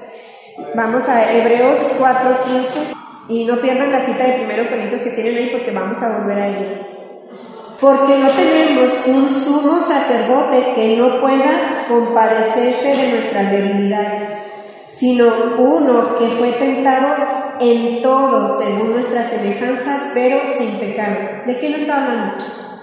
Vamos a Hebreos 4:15. Y no pierdan la cita de 1 Corintios que tienen ahí, porque vamos a volver a ella. Porque no tenemos un sumo sacerdote que no pueda compadecerse de nuestras debilidades, sino uno que fue tentado en todo según nuestra semejanza, pero sin pecado. ¿De quién está hablando?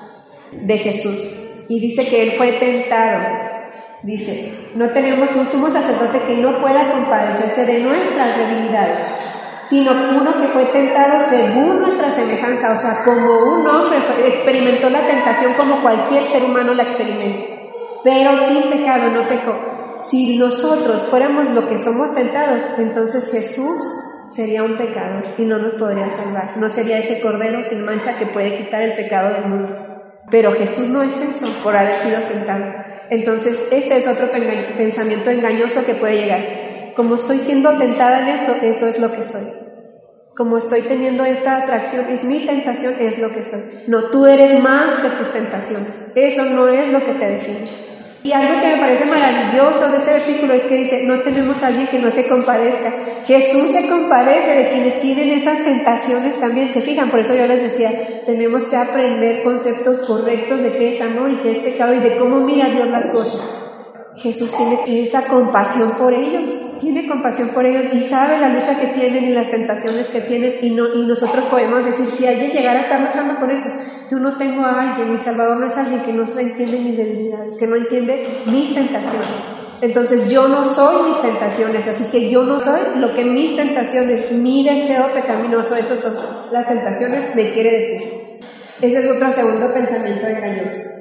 De Jesús. Y dice que Él fue tentado. Dice, no tenemos un sumo sacerdote que no pueda compadecerse de nuestras debilidades, sino uno que fue tentado según nuestra semejanza, o sea, como un hombre experimentó la tentación como cualquier ser humano la experimenta, pero sin pecado, no pecó. Si nosotros fuéramos lo que somos tentados, entonces Jesús sería un pecador y no nos podría salvar, no sería ese cordero sin mancha que puede quitar el pecado del mundo. Pero Jesús no es eso, por haber sido tentado. Entonces, este es otro pensamiento engañoso que puede llegar. Como estoy siendo tentada en esto, eso es lo que soy. Como estoy teniendo esta atracción, es mi tentación, es lo que soy. No, tú eres más que tus tentaciones. Eso no es lo que te define. Y algo que me parece maravilloso de este versículo es que dice, no tenemos a alguien que no se compadezca. Jesús se compadece de quienes tienen esas tentaciones también. Se fijan, por eso yo les decía, tenemos que aprender conceptos correctos de qué es amor y qué es pecado y de cómo mira Dios las cosas. Jesús tiene esa compasión por ellos, tiene compasión por ellos y sabe la lucha que tienen y las tentaciones que tienen, y nosotros podemos decir, si alguien llegara a estar luchando con eso, yo no tengo a alguien, mi Salvador no es alguien que no entiende mis debilidades, que no entiende mis tentaciones. Entonces yo no soy mis tentaciones, así que yo no soy lo que mis tentaciones, mi deseo pecaminoso, eso son las tentaciones, me quiere decir. Ese es otro segundo pensamiento engañoso.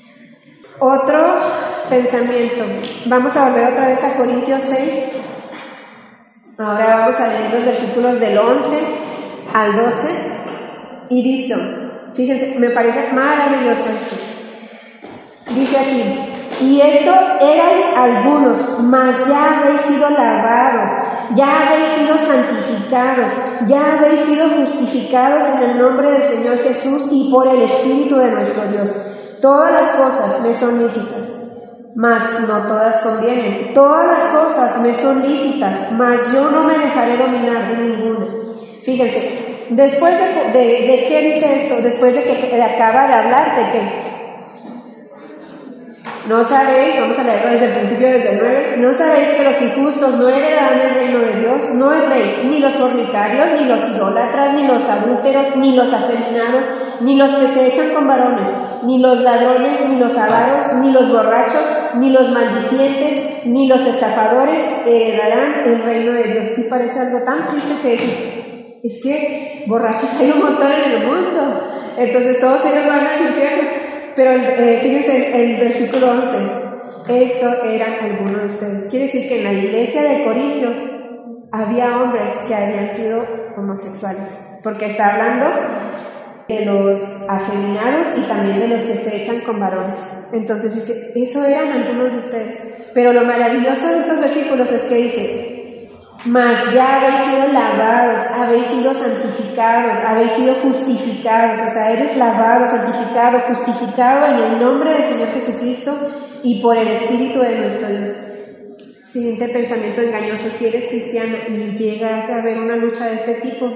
Otro pensamiento, vamos a volver otra vez a Corintios 6, ahora vamos a leer los versículos del 11 al 12, y dice, fíjense, me parece maravilloso esto, dice así, y esto erais algunos, mas ya habéis sido lavados, ya habéis sido santificados, ya habéis sido justificados en el nombre del Señor Jesús y por el Espíritu de nuestro Dios. Todas las cosas me son lícitas, mas no todas convienen. Todas las cosas me son lícitas, mas yo no me dejaré dominar de ninguna. Fíjense, después de qué dice esto, después de que acaba de hablar de que no sabéis, vamos a leerlo desde el principio, desde el 9, no sabéis que los injustos no heredarán el reino de Dios, no erréis, ni los fornicarios, ni los idólatras, ni los adúlteros, ni los afeminados, ni los que se echan con varones, ni los ladrones, ni los avaros, ni los borrachos, ni los maldicientes, ni los estafadores heredarán el reino de Dios. Y parece algo tan triste que decir, es que borrachos hay un montón en el mundo, entonces todos ellos van al infierno. Pero fíjense el versículo 11, esto eran algunos de ustedes. Quiere decir que en la iglesia de Corintios había hombres que habían sido homosexuales, porque está hablando de los afeminados y también de los que se echan con varones. Entonces dice, eso eran algunos de ustedes. Pero lo maravilloso de estos versículos es que dice, mas ya habéis sido lavados, habéis sido santificados, habéis sido justificados, o sea, eres lavado, santificado, justificado en el nombre del Señor Jesucristo y por el Espíritu de nuestro Dios. Siguiente pensamiento engañoso, si eres cristiano y llegas a ver una lucha de este tipo,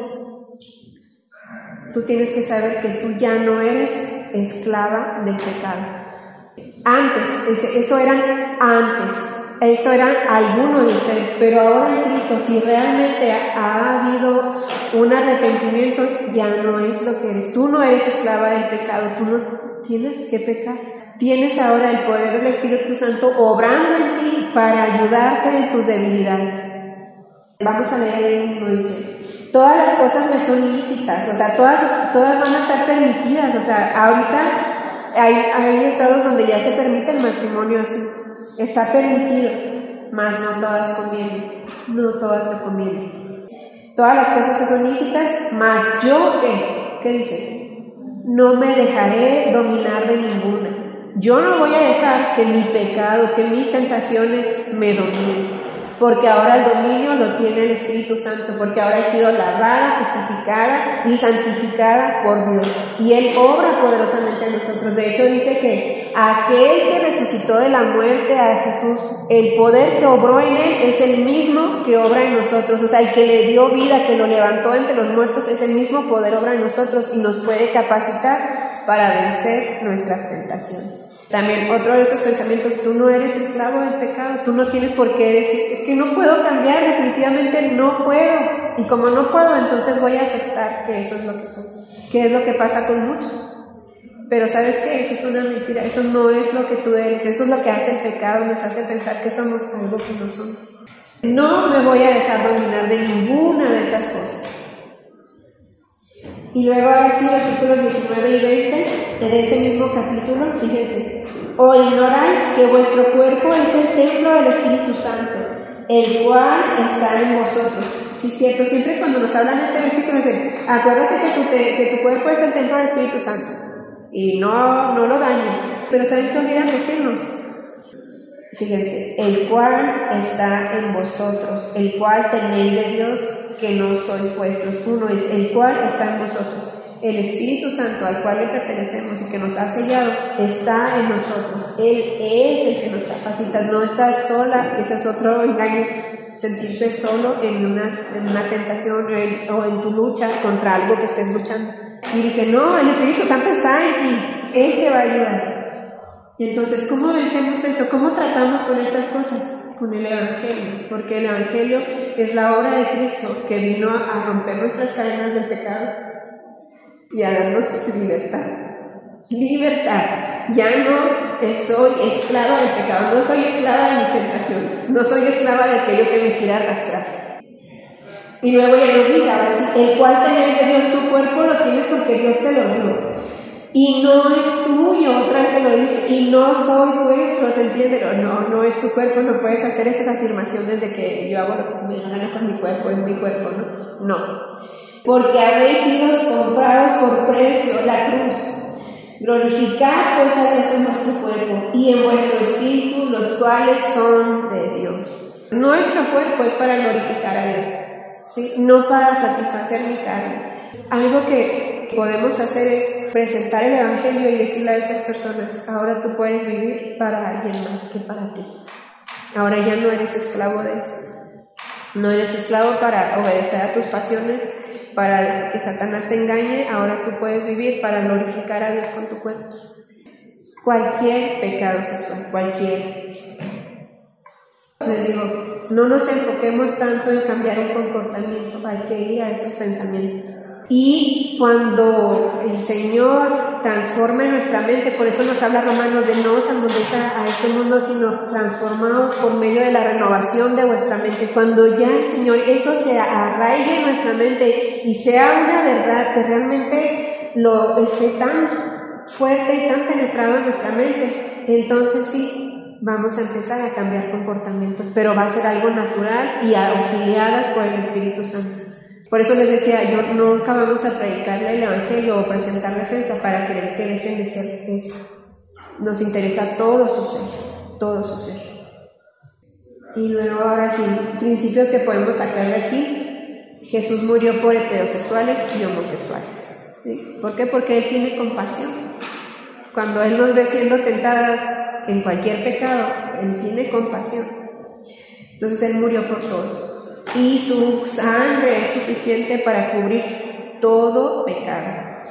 tú tienes que saber que tú ya no eres esclava del pecado. Antes, eso eran antes. Esto eran algunos de ustedes, pero ahora en Cristo, si realmente ha habido un arrepentimiento, ya no es lo que eres. Tú no eres esclava del pecado, tú no tienes que pecar. Tienes ahora el poder del Espíritu Santo obrando en ti para ayudarte en tus debilidades. Vamos a leer el mismo, dice: todas las cosas me son lícitas, o sea, todas van a estar permitidas. O sea, ahorita hay estados donde ya se permite el matrimonio así. Está permitido, mas no todas convienen, no todas te convienen. Todas las cosas que son lícitas, mas yo, ¿qué dice? No me dejaré dominar de ninguna. Yo no voy a dejar que mi pecado, que mis tentaciones me dominen, porque ahora el dominio lo tiene el Espíritu Santo, porque ahora he sido lavada, justificada y santificada por Dios, y Él obra poderosamente en nosotros. De hecho dice que aquel que resucitó de la muerte a Jesús, el poder que obró en Él es el mismo que obra en nosotros. O sea, el que le dio vida, que lo levantó entre los muertos, es el mismo poder obra en nosotros y nos puede capacitar para vencer nuestras tentaciones. También otro de esos pensamientos: tú no eres esclavo del pecado, tú no tienes por qué decir, es que no puedo cambiar, definitivamente no puedo, y como no puedo, entonces voy a aceptar que eso es lo que soy, que es lo que pasa con muchos. Pero ¿sabes qué? Eso es una mentira, eso no es lo que tú eres, eso es lo que hace el pecado, nos hace pensar que somos algo que no somos. No me voy a dejar dominar de ninguna de esas cosas. Y luego ahora sí, versículos 19 y 20 de ese mismo capítulo, fíjense: ¿o ignoráis que vuestro cuerpo es el templo del Espíritu Santo, el cual está en vosotros? Sí, cierto, siempre cuando nos hablan de este versículo dicen: acuérdate que tu cuerpo es el templo del Espíritu Santo y no lo dañes. Pero ¿saben qué olvidan decirnos? Fíjense: el cual está en vosotros, el cual tenéis de Dios, que no sois vuestros. Uno es el cual está en vosotros. El Espíritu Santo, al cual le pertenecemos y que nos ha sellado, está en nosotros. Él es el que nos capacita. No estás sola. Ese es otro engaño, sentirse solo en una tentación o en tu lucha contra algo que estés luchando. Y dice: no, el Espíritu Santo está en ti, Él te va a ayudar. Entonces, ¿cómo vencemos esto? ¿Cómo tratamos con estas cosas? Con el Evangelio, porque el Evangelio es la obra de Cristo que vino a romper nuestras cadenas del pecado y a darnos libertad. Libertad. Ya no soy esclava del pecado, no soy esclava de mis tentaciones, no soy esclava de aquello que me quiera arrastrar. Y luego ya nos dice, ahora sí: el cual tenéis de Dios, tu cuerpo lo tienes porque Dios te lo dio. Y no es tuyo, otra vez te lo dice, y no sois vuestros, entiéndelo. No es tu cuerpo, no puedes hacer esa afirmación desde que yo hago lo que se me da gana con mi cuerpo, es mi cuerpo, no. Porque habéis sido comprados por precio, la cruz. Glorificad pues a Dios en vuestro cuerpo y en vuestro espíritu, los cuales son de Dios. Nuestro cuerpo es para glorificar a Dios, ¿sí? No para satisfacer mi carne. Algo que podemos hacer es presentar el Evangelio y decirle a esas personas: ahora tú puedes vivir para alguien más que para ti. Ahora ya no eres esclavo de eso. No eres esclavo para obedecer a tus pasiones, para que Satanás te engañe. Ahora tú puedes vivir para glorificar a Dios con tu cuerpo. Cualquier pecado sexual, cualquier. Les digo, no nos enfoquemos tanto en cambiar un comportamiento, hay que ir a esos pensamientos. Y cuando el Señor transforme nuestra mente, por eso nos habla Romanos de no os amoldéis a este mundo, sino transformaos por medio de la renovación de vuestra mente. Cuando ya el Señor eso se arraigue en nuestra mente y sea una verdad que realmente lo esté tan fuerte y tan penetrado en nuestra mente, entonces sí, vamos a empezar a cambiar comportamientos, pero va a ser algo natural y auxiliadas por el Espíritu Santo. Por eso les decía, nunca vamos a predicarle el Evangelio o presentar defensa para querer que dejen de ser eso. Nos interesa todo su ser. Y luego ahora sí, principios que podemos sacar de aquí. Jesús murió por heterosexuales y homosexuales. ¿Sí? ¿Por qué? Porque Él tiene compasión. Cuando Él nos ve siendo tentadas en cualquier pecado, Él tiene compasión. Entonces Él murió por todos. Y su sangre es suficiente para cubrir todo pecado.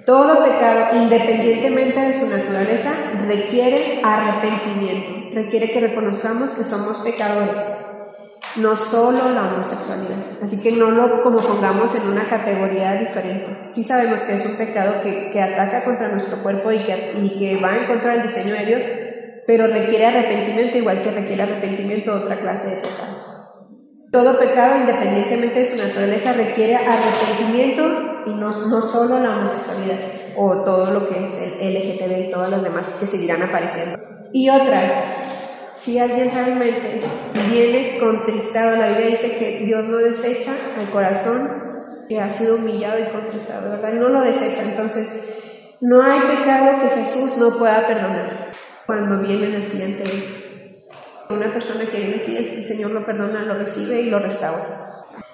Todo pecado, independientemente de su naturaleza, requiere arrepentimiento, requiere que reconozcamos que somos pecadores, no solo la homosexualidad. Así que no lo como pongamos en una categoría diferente. Sí sabemos que es un pecado que ataca contra nuestro cuerpo y que va en contra del diseño de Dios, pero requiere arrepentimiento, igual que requiere arrepentimiento otra clase de pecado. Todo pecado, independientemente de su naturaleza, requiere arrepentimiento, y no solo la homosexualidad o todo lo que es el LGTB y todas las demás que seguirán apareciendo. Y otra, si alguien realmente viene contristado, la Biblia dice que Dios no desecha al corazón que ha sido humillado y contristado, ¿verdad? No lo desecha. Entonces, no hay pecado que Jesús no pueda perdonar cuando viene así ante Él. Una persona que viene así, el Señor lo perdona, lo recibe y lo restaura.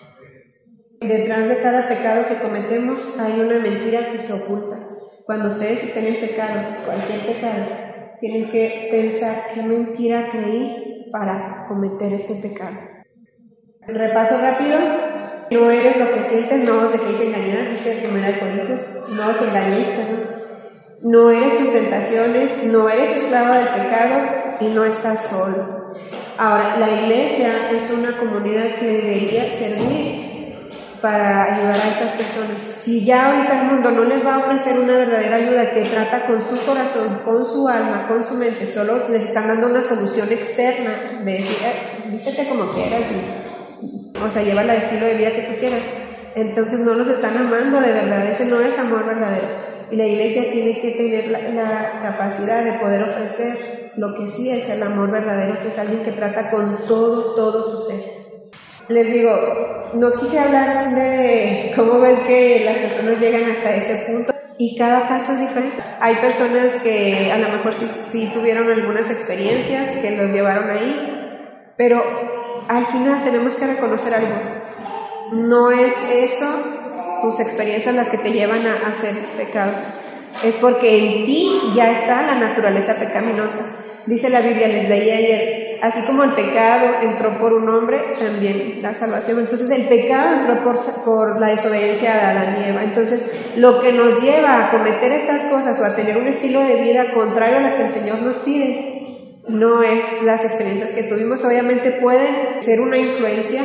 Detrás de cada pecado que cometemos hay una mentira que se oculta. Cuando ustedes estén en pecado, cualquier pecado, tienen que pensar qué mentira creí para cometer este pecado. Repaso rápido. No eres lo que sientes, no os dejéis engañar, dice 1 Corintios. No os engañéis, no eres tus tentaciones, no eres esclavo del pecado y no estás solo. Ahora, la iglesia es una comunidad que debería servir para ayudar a esas personas. Si ya ahorita el mundo no les va a ofrecer una verdadera ayuda que trata con su corazón, con su alma, con su mente, solo les están dando una solución externa de decir, vístete como quieras, lleva el estilo de vida que tú quieras. Entonces no los están amando de verdad, ese no es amor verdadero. Y la iglesia tiene que tener la capacidad de poder ofrecer lo que sí es el amor verdadero, que es alguien que trata con todo tu ser. Les digo, no quise hablar de cómo ves que las personas llegan hasta ese punto y cada caso es diferente. Hay personas que a lo mejor sí tuvieron algunas experiencias que los llevaron ahí, pero al final tenemos que reconocer algo. No es eso, tus experiencias las que te llevan a hacer pecado. Es porque en ti ya está la naturaleza pecaminosa. Dice la Biblia, les leí ayer, así como el pecado entró por un hombre, también la salvación. Entonces el pecado entró por la desobediencia de Adán y Eva. Entonces lo que nos lleva a cometer estas cosas o a tener un estilo de vida contrario a lo que el Señor nos pide, no es las experiencias que tuvimos. Obviamente pueden ser una influencia,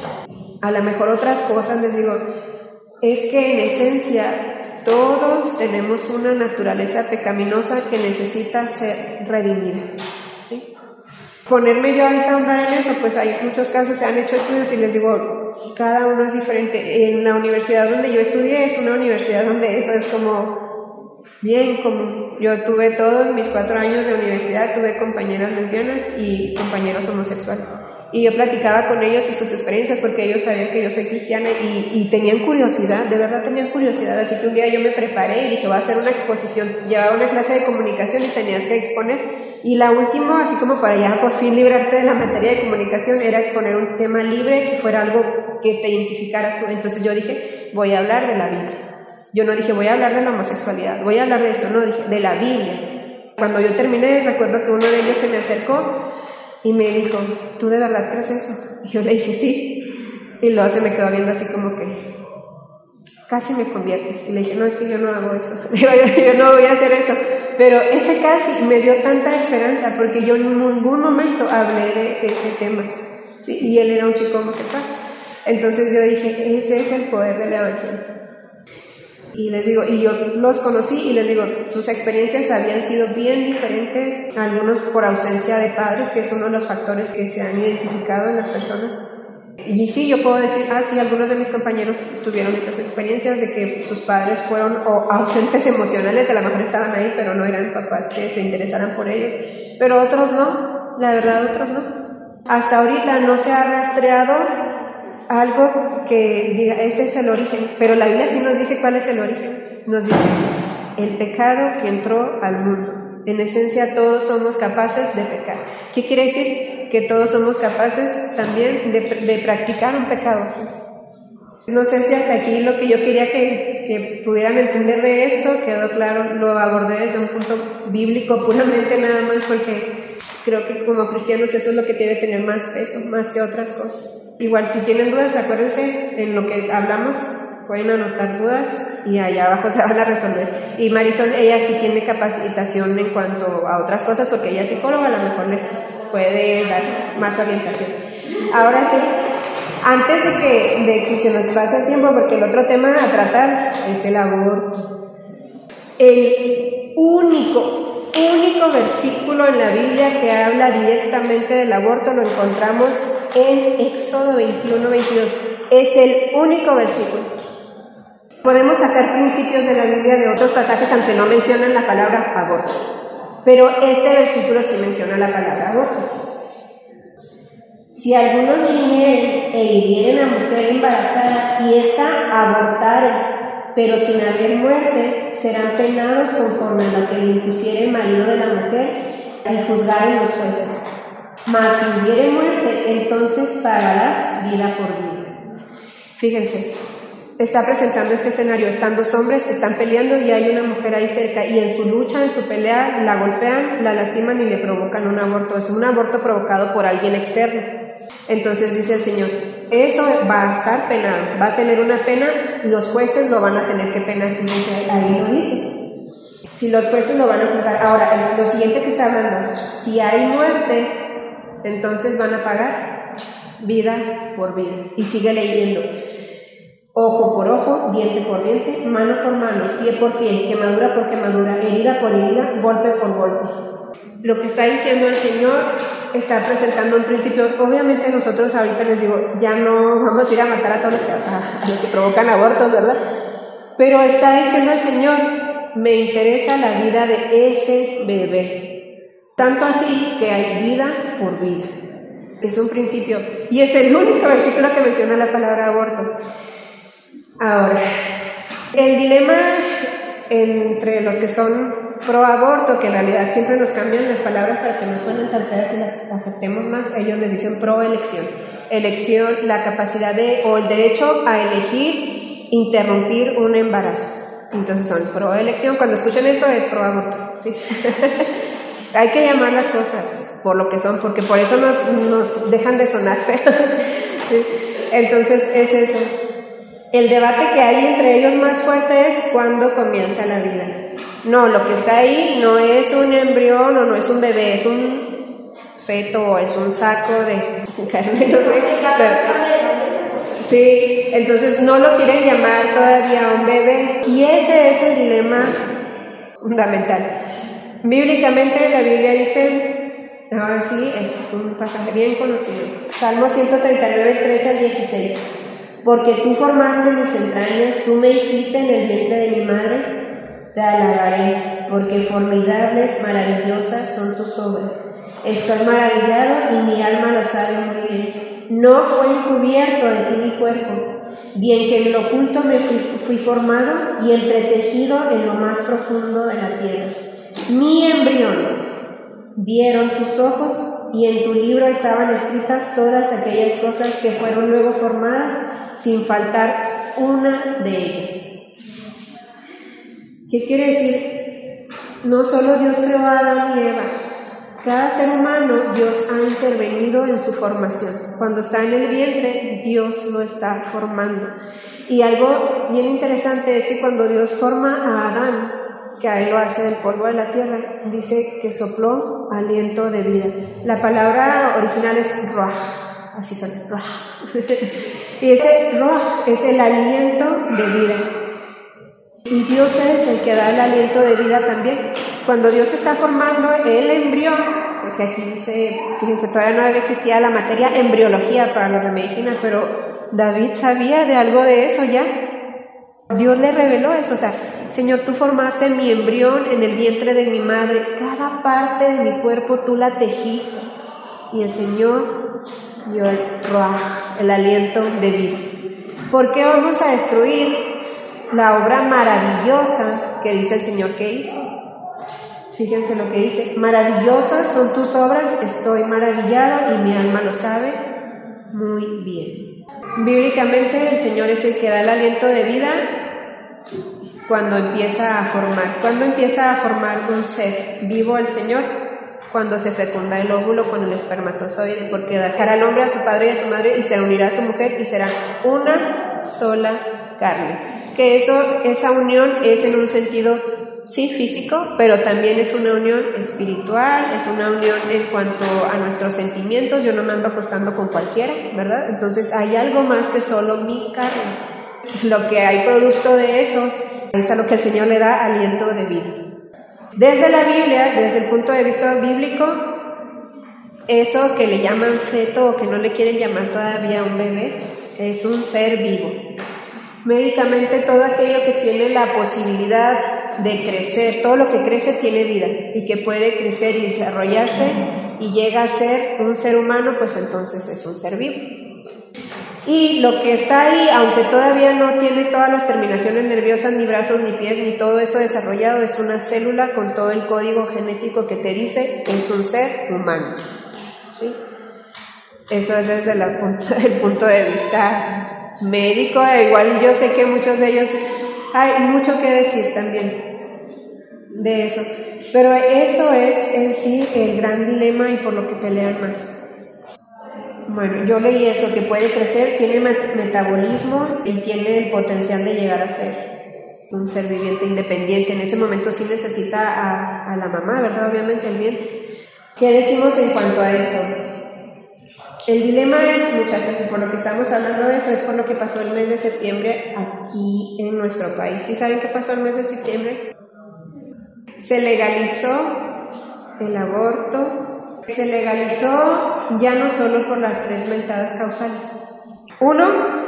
a lo mejor otras cosas, les digo, es que en esencia todos tenemos una naturaleza pecaminosa que necesita ser redimida, ¿sí? Ponerme yo ahorita a ahondar en eso, pues hay muchos casos, se han hecho estudios y les digo, cada uno es diferente. En la universidad donde yo estudié es una universidad donde eso es como bien común. Yo tuve todos mis 4 años de universidad, tuve compañeras lesbianas y compañeros homosexuales. Y yo platicaba con ellos y sus experiencias porque ellos sabían que yo soy cristiana y tenían curiosidad, de verdad tenían curiosidad. Así que un día yo me preparé y dije, voy a hacer una exposición. Llevaba una clase de comunicación y tenías que exponer. Y la última, así como para ya por fin librarte de la materia de comunicación, era exponer un tema libre que fuera algo que te identificaras tú. Entonces yo dije, voy a hablar de la Biblia. Yo no dije, voy a hablar de la homosexualidad, voy a hablar de esto, no, dije, de la Biblia. Cuando yo terminé, recuerdo que uno de ellos se me acercó y me dijo, ¿tú de verdad crees eso? Y yo le dije, sí. Y luego se me quedó viendo así como que, casi me conviertes. Y le dije, no, es que yo no hago eso. Yo no voy a hacer eso. Pero ese casi me dio tanta esperanza porque yo en ningún momento hablé de ese tema. ¿Sí? Y él era un chico homosexual. Entonces yo dije, ese es el poder del evangelio. Y les digo, y yo los conocí y les digo, sus experiencias habían sido bien diferentes, algunos por ausencia de padres, que es uno de los factores que se han identificado en las personas. Y sí, yo puedo decir, sí, algunos de mis compañeros tuvieron esas experiencias de que sus padres fueron o ausentes emocionales, a lo mejor estaban ahí, pero no eran papás que se interesaran por ellos. Pero otros no, la verdad, otros no. Hasta ahorita no se ha rastreado algo que diga, este es el origen, pero la Biblia sí nos dice cuál es el origen. Nos dice, el pecado que entró al mundo. En esencia, todos somos capaces de pecar. ¿Qué quiere decir? Que todos somos capaces también de practicar un pecado, ¿sí? No sé si hasta aquí lo que yo quería que pudieran entender de esto quedó claro. Lo abordé desde un punto bíblico puramente nada más, porque creo que como cristianos eso es lo que debe tener más peso, más que otras cosas. Igual, si tienen dudas, acuérdense en lo que hablamos, pueden anotar dudas y allá abajo se van a resolver. Y Marisol, ella sí tiene capacitación en cuanto a otras cosas, porque ella es psicóloga, a lo mejor les puede dar más orientación. Ahora sí, antes de que se nos pase el tiempo, porque el otro tema a tratar es el aborto. El único versículo en la Biblia que habla directamente del aborto lo encontramos en Éxodo 21-22. Es el único versículo. Podemos sacar principios de la Biblia de otros pasajes aunque no mencionan la palabra aborto, pero este versículo sí menciona la palabra aborto. Si algunos vinieren e hirieren a mujer embarazada y ésta abortare, pero sin haber muerte, serán penados conforme a lo que le impusiere el marido de la mujer y juzgaren los jueces. Mas si hubiere muerte, entonces pagarás vida por vida. Fíjense, está presentando este escenario. Están dos hombres, están peleando y hay una mujer ahí cerca, y en su lucha, en su pelea, la golpean, la lastiman y le provocan un aborto. Es un aborto provocado por alguien externo. Entonces dice el Señor, eso va a estar penado, va a tener una pena, los jueces lo van a tener que penar. Ahí lo dice, si los jueces lo van a juzgar. Ahora, lo siguiente que está hablando, si hay muerte, entonces van a pagar vida por vida. Y sigue leyendo, ojo por ojo, diente por diente, mano por mano, pie por pie, quemadura por quemadura, herida por herida, golpe por golpe. Lo que está diciendo el Señor está presentando un principio. Obviamente nosotros ahorita les digo, ya no vamos a ir a matar a todos los que provocan abortos, ¿verdad? Pero está diciendo el Señor, me interesa la vida de ese bebé. Tanto así que hay vida por vida. Es un principio. Y es el único versículo que menciona la palabra aborto. Ahora, el dilema entre los que son pro aborto, que en realidad siempre nos cambian las palabras para que no suenen tan feas y las aceptemos más, ellos les dicen pro elección. Elección, la capacidad o el derecho a elegir interrumpir un embarazo. Entonces son pro elección. Cuando escuchan eso es pro aborto, ¿sí? Hay que llamar las cosas por lo que son, porque por eso nos dejan de sonar feas, ¿sí? Entonces es eso. El debate que hay entre ellos más fuerte es cuándo comienza la vida. No, lo que está ahí no es un embrión o no es un bebé, es un feto o es un saco de carne, no sé. Sí, entonces no lo quieren llamar todavía un bebé. Y ese es el dilema fundamental. Bíblicamente la Biblia dice, ahora sí, es un pasaje bien conocido. Salmo 139, 13 al 16. Porque tú formaste mis entrañas, tú me hiciste en el vientre de mi madre. Te alabaré, porque formidables, maravillosas son tus obras. Estoy maravillado y mi alma lo sabe muy bien. No fue encubierto de ti mi cuerpo, bien que en lo oculto me fui formado y entretejido en lo más profundo de la tierra. Mi embrión vieron tus ojos, y en tu libro estaban escritas todas aquellas cosas que fueron luego formadas, sin faltar una de ellas. ¿Qué quiere decir? No solo Dios creó a Adán y Eva, cada ser humano Dios ha intervenido en su formación. Cuando está en el vientre, Dios lo está formando. Y algo bien interesante es que cuando Dios forma a Adán, que a él lo hace del polvo de la tierra, dice que sopló aliento de vida. La palabra original es ruach, así son, ruach. Y ese ruach es el aliento de vida. Y Dios es el que da el aliento de vida también. Cuando Dios está formando el embrión, porque aquí dice, fíjense, todavía no existía la materia embriología para los de medicina, pero David sabía de algo de eso ya. Dios le reveló eso, o sea, Señor, tú formaste mi embrión en el vientre de mi madre, cada parte de mi cuerpo tú la tejiste, y el Señor dio el ruach, el aliento de vida. ¿Por qué vamos a destruir la obra maravillosa que dice el Señor que hizo? Fíjense lo que dice: maravillosas son tus obras, estoy maravillado y mi alma lo sabe muy bien. Bíblicamente el Señor es el que da el aliento de vida cuando empieza a formar. ¿Cuándo empieza a formar un ser vivo el Señor? Cuando se fecunda el óvulo con el espermatozoide, porque dejará al hombre a su padre y a su madre y se unirá a su mujer y serán una sola carne. Que esa unión es en un sentido, sí, físico, pero también es una unión espiritual, es una unión en cuanto a nuestros sentimientos. Yo no me ando acostando con cualquiera, ¿verdad? Entonces hay algo más que solo mi carne. Lo que hay producto de eso es a lo que el Señor le da aliento de vida. Desde la Biblia, desde el punto de vista bíblico, eso que le llaman feto o que no le quieren llamar todavía un bebé, es un ser vivo. Médicamente, todo aquello que tiene la posibilidad de crecer, todo lo que crece tiene vida y que puede crecer y desarrollarse y llega a ser un ser humano, pues entonces es un ser vivo. Y lo que está ahí, aunque todavía no tiene todas las terminaciones nerviosas, ni brazos, ni pies, ni todo eso desarrollado, es una célula con todo el código genético que te dice es un ser humano, ¿sí? Eso es desde el punto de vista médico. Igual yo sé que muchos de ellos hay mucho que decir también de eso, pero eso es en sí el gran dilema y por lo que pelean más. Bueno, yo leí eso, que puede crecer, tiene metabolismo y tiene el potencial de llegar a ser un ser viviente independiente. En ese momento sí necesita a la mamá, ¿verdad? Obviamente el vientre. ¿Qué decimos en cuanto a esto? El dilema es, muchachos, y por lo que estamos hablando de eso, es por lo que pasó el mes de septiembre aquí en nuestro país. ¿Sí saben qué pasó el mes de septiembre? Se legalizó el aborto. Se legalizó ya no solo por las 3 mentadas causales. Uno,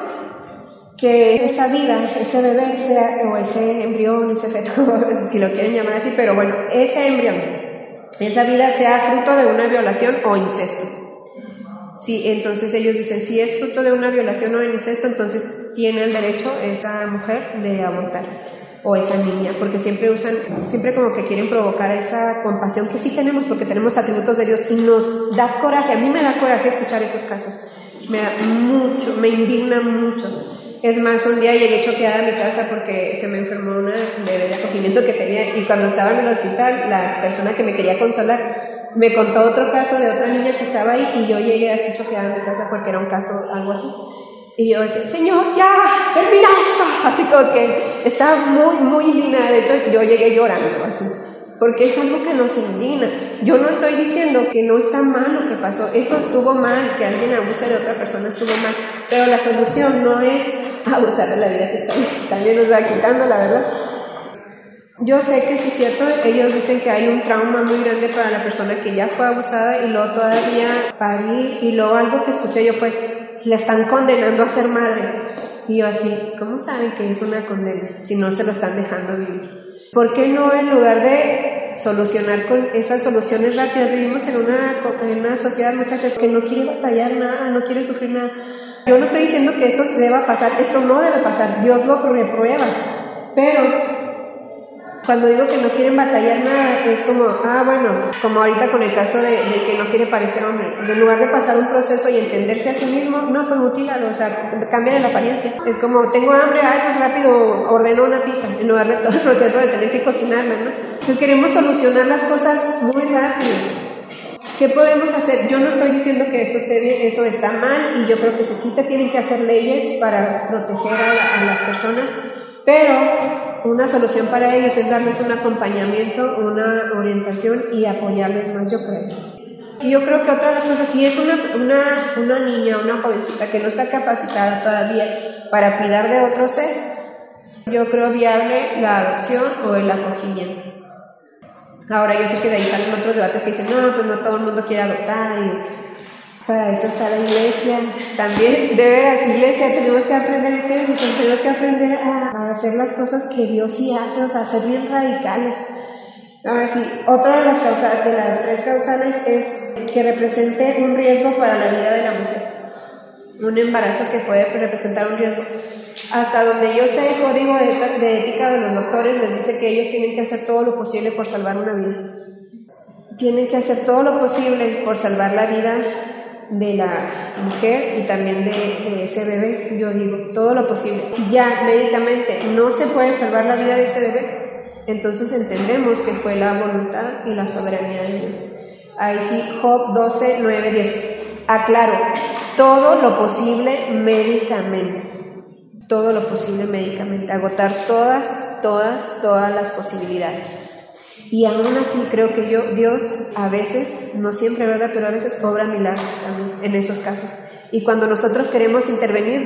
que esa vida, ese bebé, o ese embrión, ese feto, si lo quieren llamar así, pero bueno, ese embrión, esa vida sea fruto de una violación o incesto. Sí, entonces ellos dicen, si es fruto de una violación o incesto, entonces tiene el derecho esa mujer de abortar. O esa niña, porque siempre como que quieren provocar esa compasión que sí tenemos, porque tenemos atributos de Dios y nos da coraje. A mí me da coraje escuchar esos casos, me da mucho, me indigna mucho. Es más, un día llegué choqueada a mi casa porque se me enfermó una bebé de acogimiento que tenía, y cuando estaba en el hospital, la persona que me quería consolar me contó otro caso de otra niña que estaba ahí, y yo llegué así choqueada a mi casa porque era un caso algo así. Y yo decía, Señor, ya, termina esto. Así como que estaba muy, muy indignada. De hecho, yo llegué llorando así, porque es algo que nos indigna. Yo no estoy diciendo que no está mal lo que pasó. Eso estuvo mal, que alguien abuse de otra persona estuvo mal. Pero la solución no es abusar de la vida que también nos está quitando, la verdad. Yo sé que sí es cierto, ellos dicen que hay un trauma muy grande para la persona que ya fue abusada y luego todavía parir, y luego algo que escuché yo fue, la están condenando a ser madre. Y yo así, ¿cómo saben que es una condena si no se lo están dejando vivir? ¿Por qué no, en lugar de solucionar con esas soluciones rápidas? Vivimos en una sociedad, muchachos, que no quiere batallar nada, no quiere sufrir nada. Yo no estoy diciendo que esto deba pasar, esto no debe pasar, Dios lo reprueba, pero cuando digo que no quieren batallar nada, es como, bueno, como ahorita con el caso de que no quiere parecer hombre. Pues en lugar de pasar un proceso y entenderse a sí mismo, no, pues mutílalo, o sea, cámbiale la apariencia. Es como, tengo hambre, pues rápido ordeno una pizza, en lugar de todo el proceso de tener que cocinarla, ¿no? Entonces queremos solucionar las cosas muy rápido. ¿Qué podemos hacer? Yo no estoy diciendo que esto esté bien, eso está mal, y yo creo que sí te tienen que hacer leyes para proteger a las personas, pero una solución para ellos es darles un acompañamiento, una orientación y apoyarles más, yo creo. Y yo creo que otra de las cosas, si es una niña, una jovencita que no está capacitada todavía para cuidar de otro ser, yo creo viable la adopción o el acogimiento. Ahora, yo sé que de ahí salen otros debates que dicen, no, pues no todo el mundo quiere adoptar, y para eso está la iglesia. También, de veras, iglesia, tenemos que aprender eso, tenemos que aprender a hacer las cosas que Dios sí hace, o sea, ser bien radicales. Ahora sí, otra de las 3 causales es que represente un riesgo para la vida de la mujer. Un embarazo que puede representar un riesgo. Hasta donde yo sé, el código de ética de los doctores les dice que ellos tienen que hacer todo lo posible por salvar una vida. Tienen que hacer todo lo posible por salvar la vida de la mujer y también de ese bebé. Yo digo, todo lo posible. Si ya médicamente no se puede salvar la vida de ese bebé, entonces entendemos que fue la voluntad y la soberanía de Dios. Ahí sí, Job 12, 9, 10. Aclaro, todo lo posible médicamente. todo lo posible médicamente, agotar todas las posibilidades. Y aún así creo que Dios a veces, no siempre, ¿verdad?, pero a veces obra milagros también en esos casos. Y cuando nosotros queremos intervenir,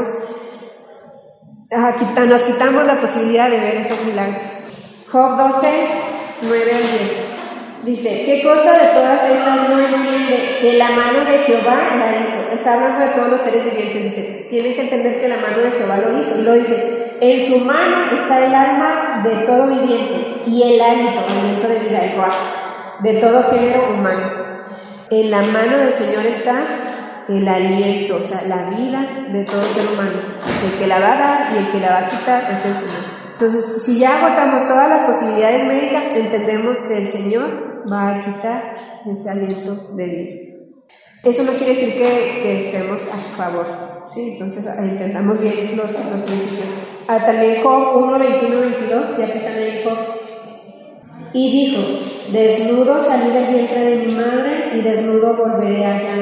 nos quitamos la posibilidad de ver esos milagros. Job 12, 9 al 10. Dice, ¿qué cosa de todas estas no entiende? Que la mano de Jehová la hizo. Está hablando de todos los seres vivientes. Dice, tienen que entender que la mano de Jehová lo hizo. Y lo dice, en su mano está el alma de todo viviente y el aliento de vida, el ruaj, de todo género humano. En la mano del Señor está el aliento, o sea, la vida de todo ser humano. El que la va a dar y el que la va a quitar es el Señor. Entonces, si ya agotamos todas las posibilidades médicas, entendemos que el Señor va a quitar ese aliento de vida. Eso no quiere decir que estemos a favor, ¿sí? Entonces, entendamos bien los principios. También Job 1, 21, 22, ya que están ahí Job. Y dijo, desnudo salí del vientre de mi madre y desnudo volveré allá.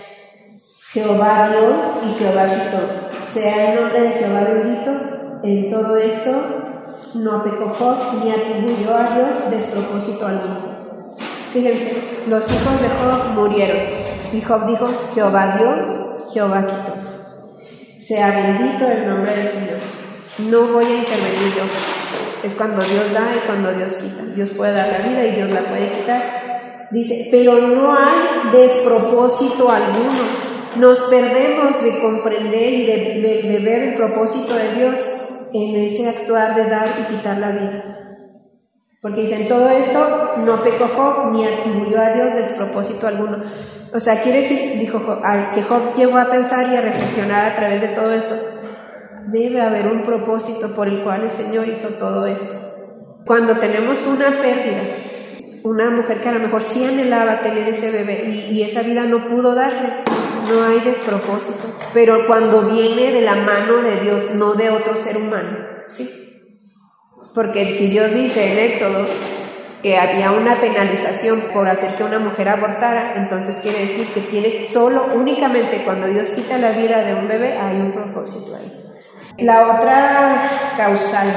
Jehová dio y Jehová quitó. Sea el nombre de Jehová bendito. En todo esto no pecó Job ni atribuyó a Dios despropósito alguno. Fíjense, los hijos de Job murieron y Job dijo, Jehová dio, Jehová quitó. Sea bendito el nombre del Señor. No voy a intervenir yo. Es cuando Dios da y cuando Dios quita. Dios puede dar la vida y Dios la puede quitar. Dice, pero no hay despropósito alguno. Nos perdemos de comprender y de ver el propósito de Dios en ese actuar de dar y quitar la vida. Porque dicen, todo esto no pecó Job ni atribuyó a Dios despropósito alguno. O sea, quiere decir, dijo Job, que Job llegó a pensar y a reflexionar a través de todo esto. Debe haber un propósito por el cual el Señor hizo todo esto. Cuando tenemos una pérdida, una mujer que a lo mejor sí anhelaba tener ese bebé y esa vida no pudo darse, no hay despropósito. Pero cuando viene de la mano de Dios, no de otro ser humano, ¿sí? Porque si Dios dice en Éxodo que había una penalización por hacer que una mujer abortara, entonces quiere decir que únicamente cuando Dios quita la vida de un bebé, hay un propósito ahí. La otra causal,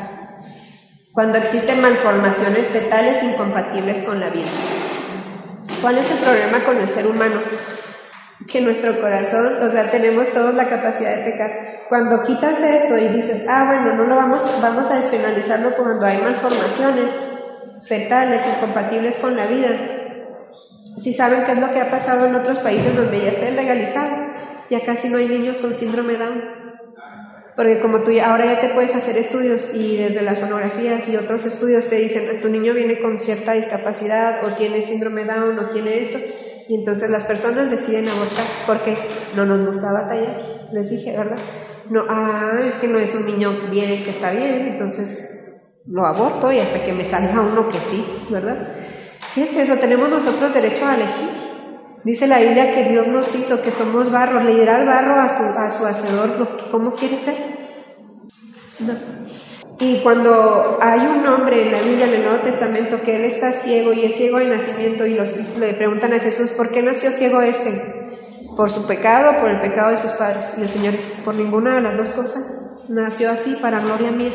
cuando existen malformaciones fetales incompatibles con la vida. ¿Cuál es el problema con el ser humano? Que nuestro corazón, o sea, tenemos todos la capacidad de pecar. Cuando quitas esto y dices, bueno, no lo vamos a despenalizarlo cuando hay malformaciones fetales incompatibles con la vida. Si saben qué es lo que ha pasado en otros países donde ya está legalizado, ya casi no hay niños con síndrome Down. Porque como tú ahora ya te puedes hacer estudios y desde las sonografías y otros estudios te dicen, tu niño viene con cierta discapacidad o tiene síndrome Down o tiene esto, y entonces las personas deciden abortar porque no nos gusta batallar. Les dije, ¿verdad? No, es que no es un niño bien que está bien, entonces lo aborto y hasta que me salga uno que sí, ¿verdad? ¿Qué es eso? Tenemos nosotros derecho a elegir. Dice la Biblia que Dios nos hizo, que somos barro. ¿Le dirá el barro a su hacedor cómo quiere ser? No. Y cuando hay un hombre en la Biblia, en el Nuevo Testamento, que él está ciego y es ciego de nacimiento, y los hijos le preguntan a Jesús, ¿por qué nació ciego este? ¿Por su pecado o por el pecado de sus padres? Y el Señor dice, por ninguna de las dos cosas. Nació así para gloria mía.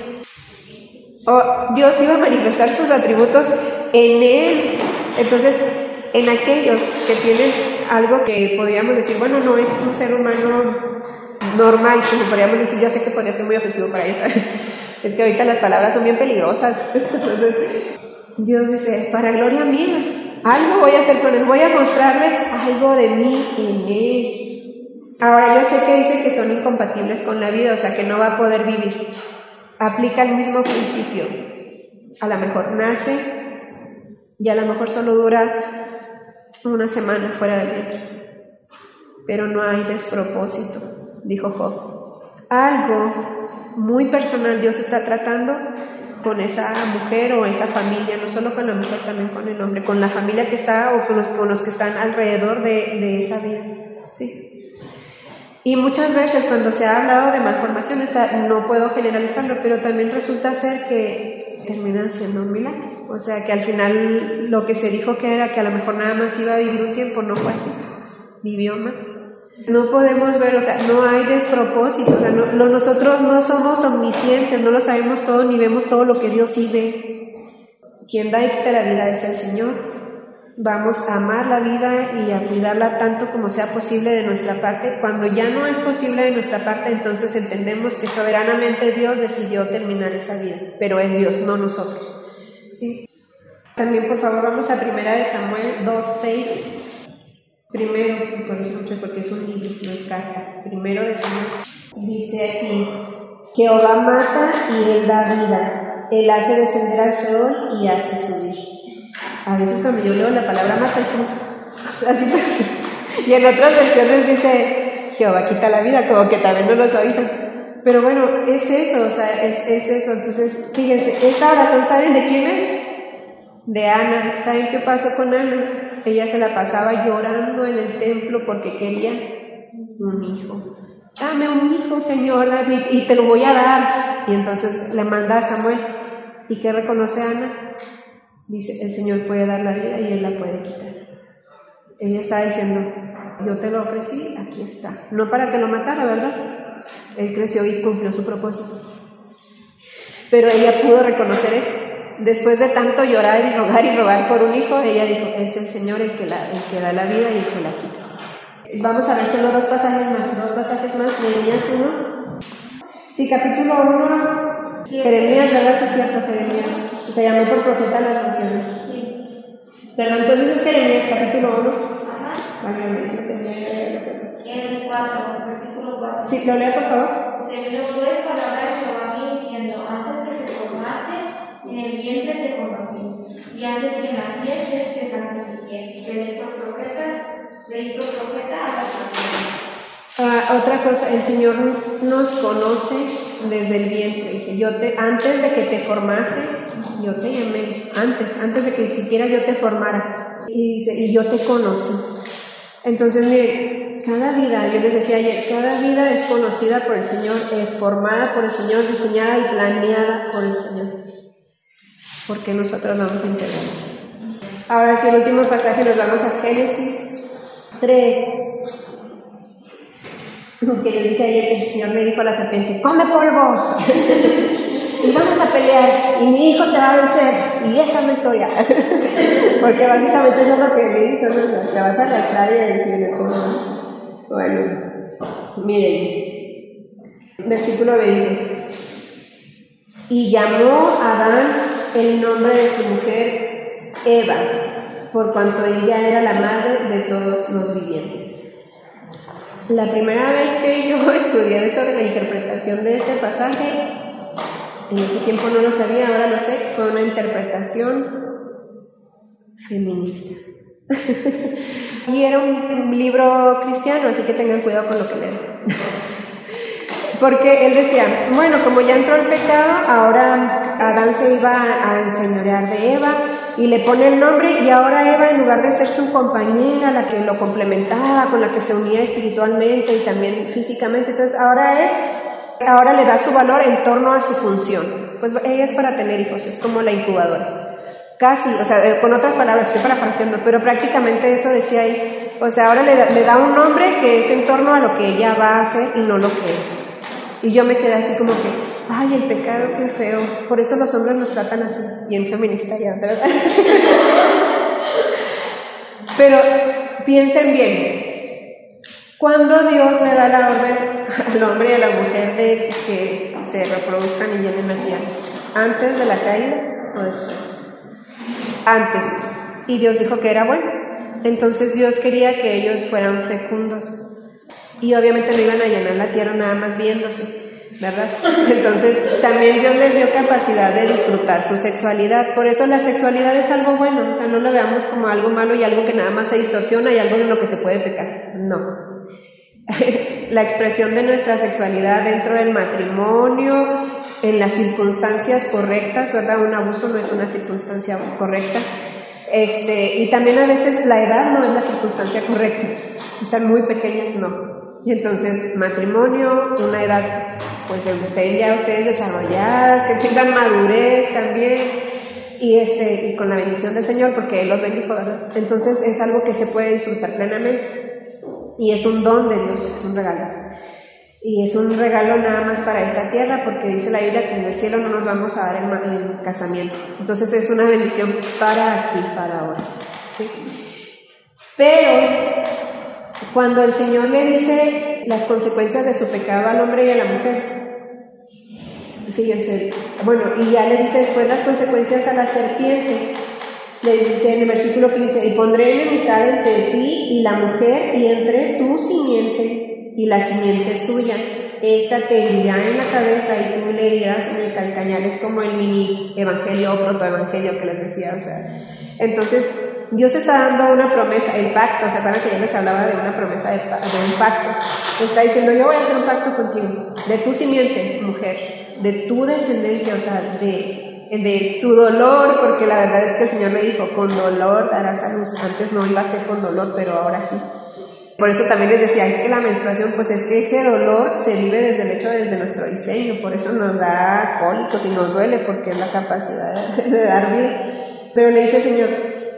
Dios iba a manifestar sus atributos en él. Entonces, en aquellos que tienen algo que podríamos decir, bueno, no es un ser humano normal, como podríamos decir, ya sé que podría ser muy ofensivo para ella, es que ahorita las palabras son bien peligrosas. Entonces, Dios dice, para gloria mía, algo voy a hacer con él, voy a mostrarles algo de mí en él. Ahora, yo sé que dice que son incompatibles con la vida, o sea, que no va a poder vivir. Aplica el mismo principio. A lo mejor nace y a lo mejor solo dura una semana fuera del vientre, pero no hay despropósito, dijo Job. Algo muy personal Dios está tratando con esa mujer o esa familia, no solo con la mujer, también con el hombre, con la familia que está o con los que están alrededor de esa vida, ¿sí? Y muchas veces cuando se ha hablado de malformación, no puedo generalizarlo, pero también resulta ser que terminan siendo un milagro. O sea, que al final lo que se dijo que era que a lo mejor nada más iba a vivir un tiempo, no fue así. Vivió más. No podemos ver, o sea, no hay despropósito, o sea, nosotros no somos omniscientes, no lo sabemos todo ni vemos todo lo que Dios sí ve. Quien da y quita la vida es el Señor. Vamos a amar la vida y a cuidarla tanto como sea posible de nuestra parte. Cuando ya no es posible de nuestra parte, entonces entendemos que soberanamente Dios decidió terminar esa vida, pero es Dios, no nosotros. ¿Sí? También, por favor, vamos a 1 Samuel 2:6. Primero, porque es un libro, no es carta. 1 Samuel dice aquí: Jehová mata y él da vida, él hace descender al Seol y hace subir. A veces cuando yo leo la palabra mata, así, y en otras versiones dice Jehová quita la vida, como que también no lo suavizan. Pero bueno, es eso, o sea, es eso. Entonces, fíjense, esta oración, ¿saben de quién es? De Ana. ¿Saben qué pasó con Ana? Ella se la pasaba llorando en el templo porque quería un hijo. Dame un hijo, Señor, y te lo voy a dar. Y entonces le manda a Samuel. ¿Y qué reconoce Ana? Dice, el Señor puede dar la vida y Él la puede quitar. Ella está diciendo, yo te lo ofrecí, aquí está. No para que lo matara, ¿verdad? Él creció y cumplió su propósito. Pero ella pudo reconocer eso. Después de tanto llorar y rogar por un hijo, ella dijo, es el Señor el que da la vida y el que la quita. Vamos a ver solo dos pasajes más. Jeremías 1. Sí, capítulo 1. Jeremías, ¿verdad? Sí, es cierto, Jeremías. Te llamé por profeta a las naciones. Sí. Perdón, entonces es Jeremías, capítulo 1. El 4, versículo 4. Sí, lo leo, por favor. Se me fue palabra de Jehová a mí diciendo, antes que te formase, en el vientre te conocí, y antes que nacieses te santifiqué. De profeta a la nación. Otra cosa, el Señor nos conoce desde el vientre. Dice, antes de que te formase, yo te llamé. Antes de que siquiera yo te formara. Y dice, y yo te conocí. Entonces, mire, cada vida, yo les decía ayer, cada vida es conocida por el Señor, es formada por el Señor, diseñada y planeada por el Señor. Porque nosotros vamos a entender. Ahora sí, el último pasaje, nos vamos a Génesis 3. Que les dije ayer que el Señor me dijo a la serpiente, ¡come polvo! Y vamos a pelear, y mi hijo te va a vencer, y esa es la historia. Porque básicamente eso es lo que le dice, ¿no? Te vas a arrastrar y a decirle, bueno, miren, versículo 20. Y llamó a Adán el nombre de su mujer Eva, por cuanto ella era la madre de todos los vivientes. La primera vez que yo estudié sobre la interpretación de este pasaje, en ese tiempo no lo sabía, ahora lo sé, fue una interpretación feminista. Y era un libro cristiano, así que tengan cuidado con lo que leen. Porque él decía, bueno, como ya entró el pecado, ahora Adán se iba a enseñorear de Eva y le pone el nombre, y ahora Eva, en lugar de ser su compañera, la que lo complementaba, con la que se unía espiritualmente y también físicamente, entonces ahora le da su valor en torno a su función. Pues ella es para tener hijos, es como la incubadora. Casi, o sea, con otras palabras, estoy parafraseando, pero prácticamente eso decía ahí. O sea, ahora le da un nombre que es en torno a lo que ella va a hacer y no lo que es. Y yo me quedé así como que, ay, el pecado, qué feo. Por eso los hombres nos tratan así, bien feminista ya, ¿verdad? Pero piensen bien, ¿cuándo Dios le da la orden al hombre y a la mujer de que se reproduzcan y llenen la tierra? ¿Antes de la caída o después? Antes. Y Dios dijo que era bueno. Entonces Dios quería que ellos fueran fecundos. Y obviamente no iban a llenar la tierra nada más viéndose, ¿verdad? Entonces también Dios les dio capacidad de disfrutar su sexualidad. Por eso la sexualidad es algo bueno, o sea, no lo veamos como algo malo y algo que nada más se distorsiona y algo en lo que se puede pecar. No. La expresión de nuestra sexualidad dentro del matrimonio, en las circunstancias correctas, ¿verdad? Un abuso no es una circunstancia correcta. Y también a veces la edad no es la circunstancia correcta. Si están muy pequeñas, no. Y entonces, matrimonio, una edad, pues estén ya ustedes desarrolladas, que tengan madurez también, y con la bendición del Señor, porque Él los bendijo, ¿verdad? Entonces es algo que se puede disfrutar plenamente. y es un don de Dios, es un regalo. Y es un regalo nada más para esta tierra, porque dice la Biblia que en el cielo no nos vamos a dar en casamiento. Entonces es una bendición para aquí, para ahora, ¿sí? Pero cuando el Señor le dice las consecuencias de su pecado al hombre y a la mujer, fíjense, bueno, y ya le dice después las consecuencias a la serpiente. Le dice en el versículo 15: y pondré enemistad entre ti y la mujer, y entre tu simiente y la simiente suya. Esta te herirá en la cabeza y tú le herirás en el calcañar. Es como el mini evangelio o protoevangelio que les decía, o sea. Entonces, Dios está dando una promesa, el pacto. ¿Se acuerdan que yo les hablaba de una promesa de un pacto? Está diciendo: yo voy a hacer un pacto contigo, de tu simiente, mujer, de tu descendencia, o sea, de tu dolor, porque la verdad es que el Señor me dijo: con dolor darás a luz. Antes no iba a ser con dolor, pero ahora sí. Por eso también les decía, es que la menstruación, pues es que ese dolor se vive desde nuestro diseño, por eso nos da cólicos y nos duele, porque es la capacidad de dar vida. Pero le dice el Señor: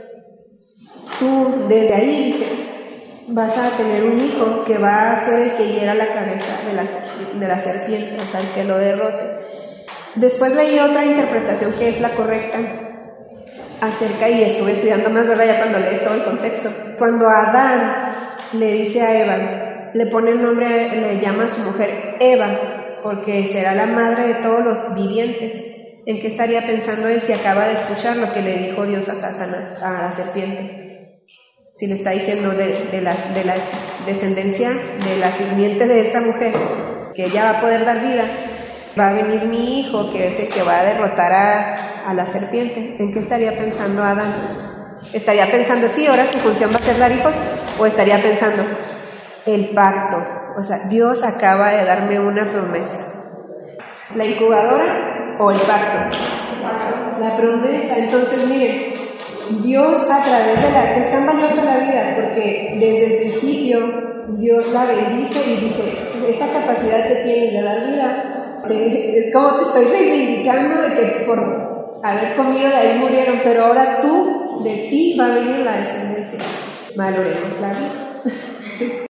tú desde ahí, dice, vas a tener un hijo que va a ser el que hiera la cabeza de la serpiente, o sea, el que lo derrote. Después leí otra interpretación que es la correcta acerca, y estuve estudiando más, ¿verdad? Ya cuando lees todo el contexto. Cuando Adán le dice a Eva, le pone el nombre, le llama a su mujer Eva, porque será la madre de todos los vivientes. ¿En qué estaría pensando él si acaba de escuchar lo que le dijo Dios a Satanás, a la serpiente? Si le está diciendo de la descendencia, de la simiente de esta mujer, que ella va a poder dar vida, va a venir mi hijo, que es el que va a derrotar a la serpiente. ¿En qué estaría pensando Adán? ¿Estaría pensando, sí, ahora su función va a ser dar hijos? ¿O estaría pensando, el pacto? O sea, Dios acaba de darme una promesa. ¿La incubadora o el pacto? La promesa. Entonces, miren, Dios a través de que es tan valiosa la vida, porque desde el principio Dios la bendice y dice: esa capacidad que tienes de dar vida, es como te estoy reivindicando de que por haber comido de ahí murieron, pero ahora tú, de ti va a venir la descendencia. Valoremos la vida. Sí.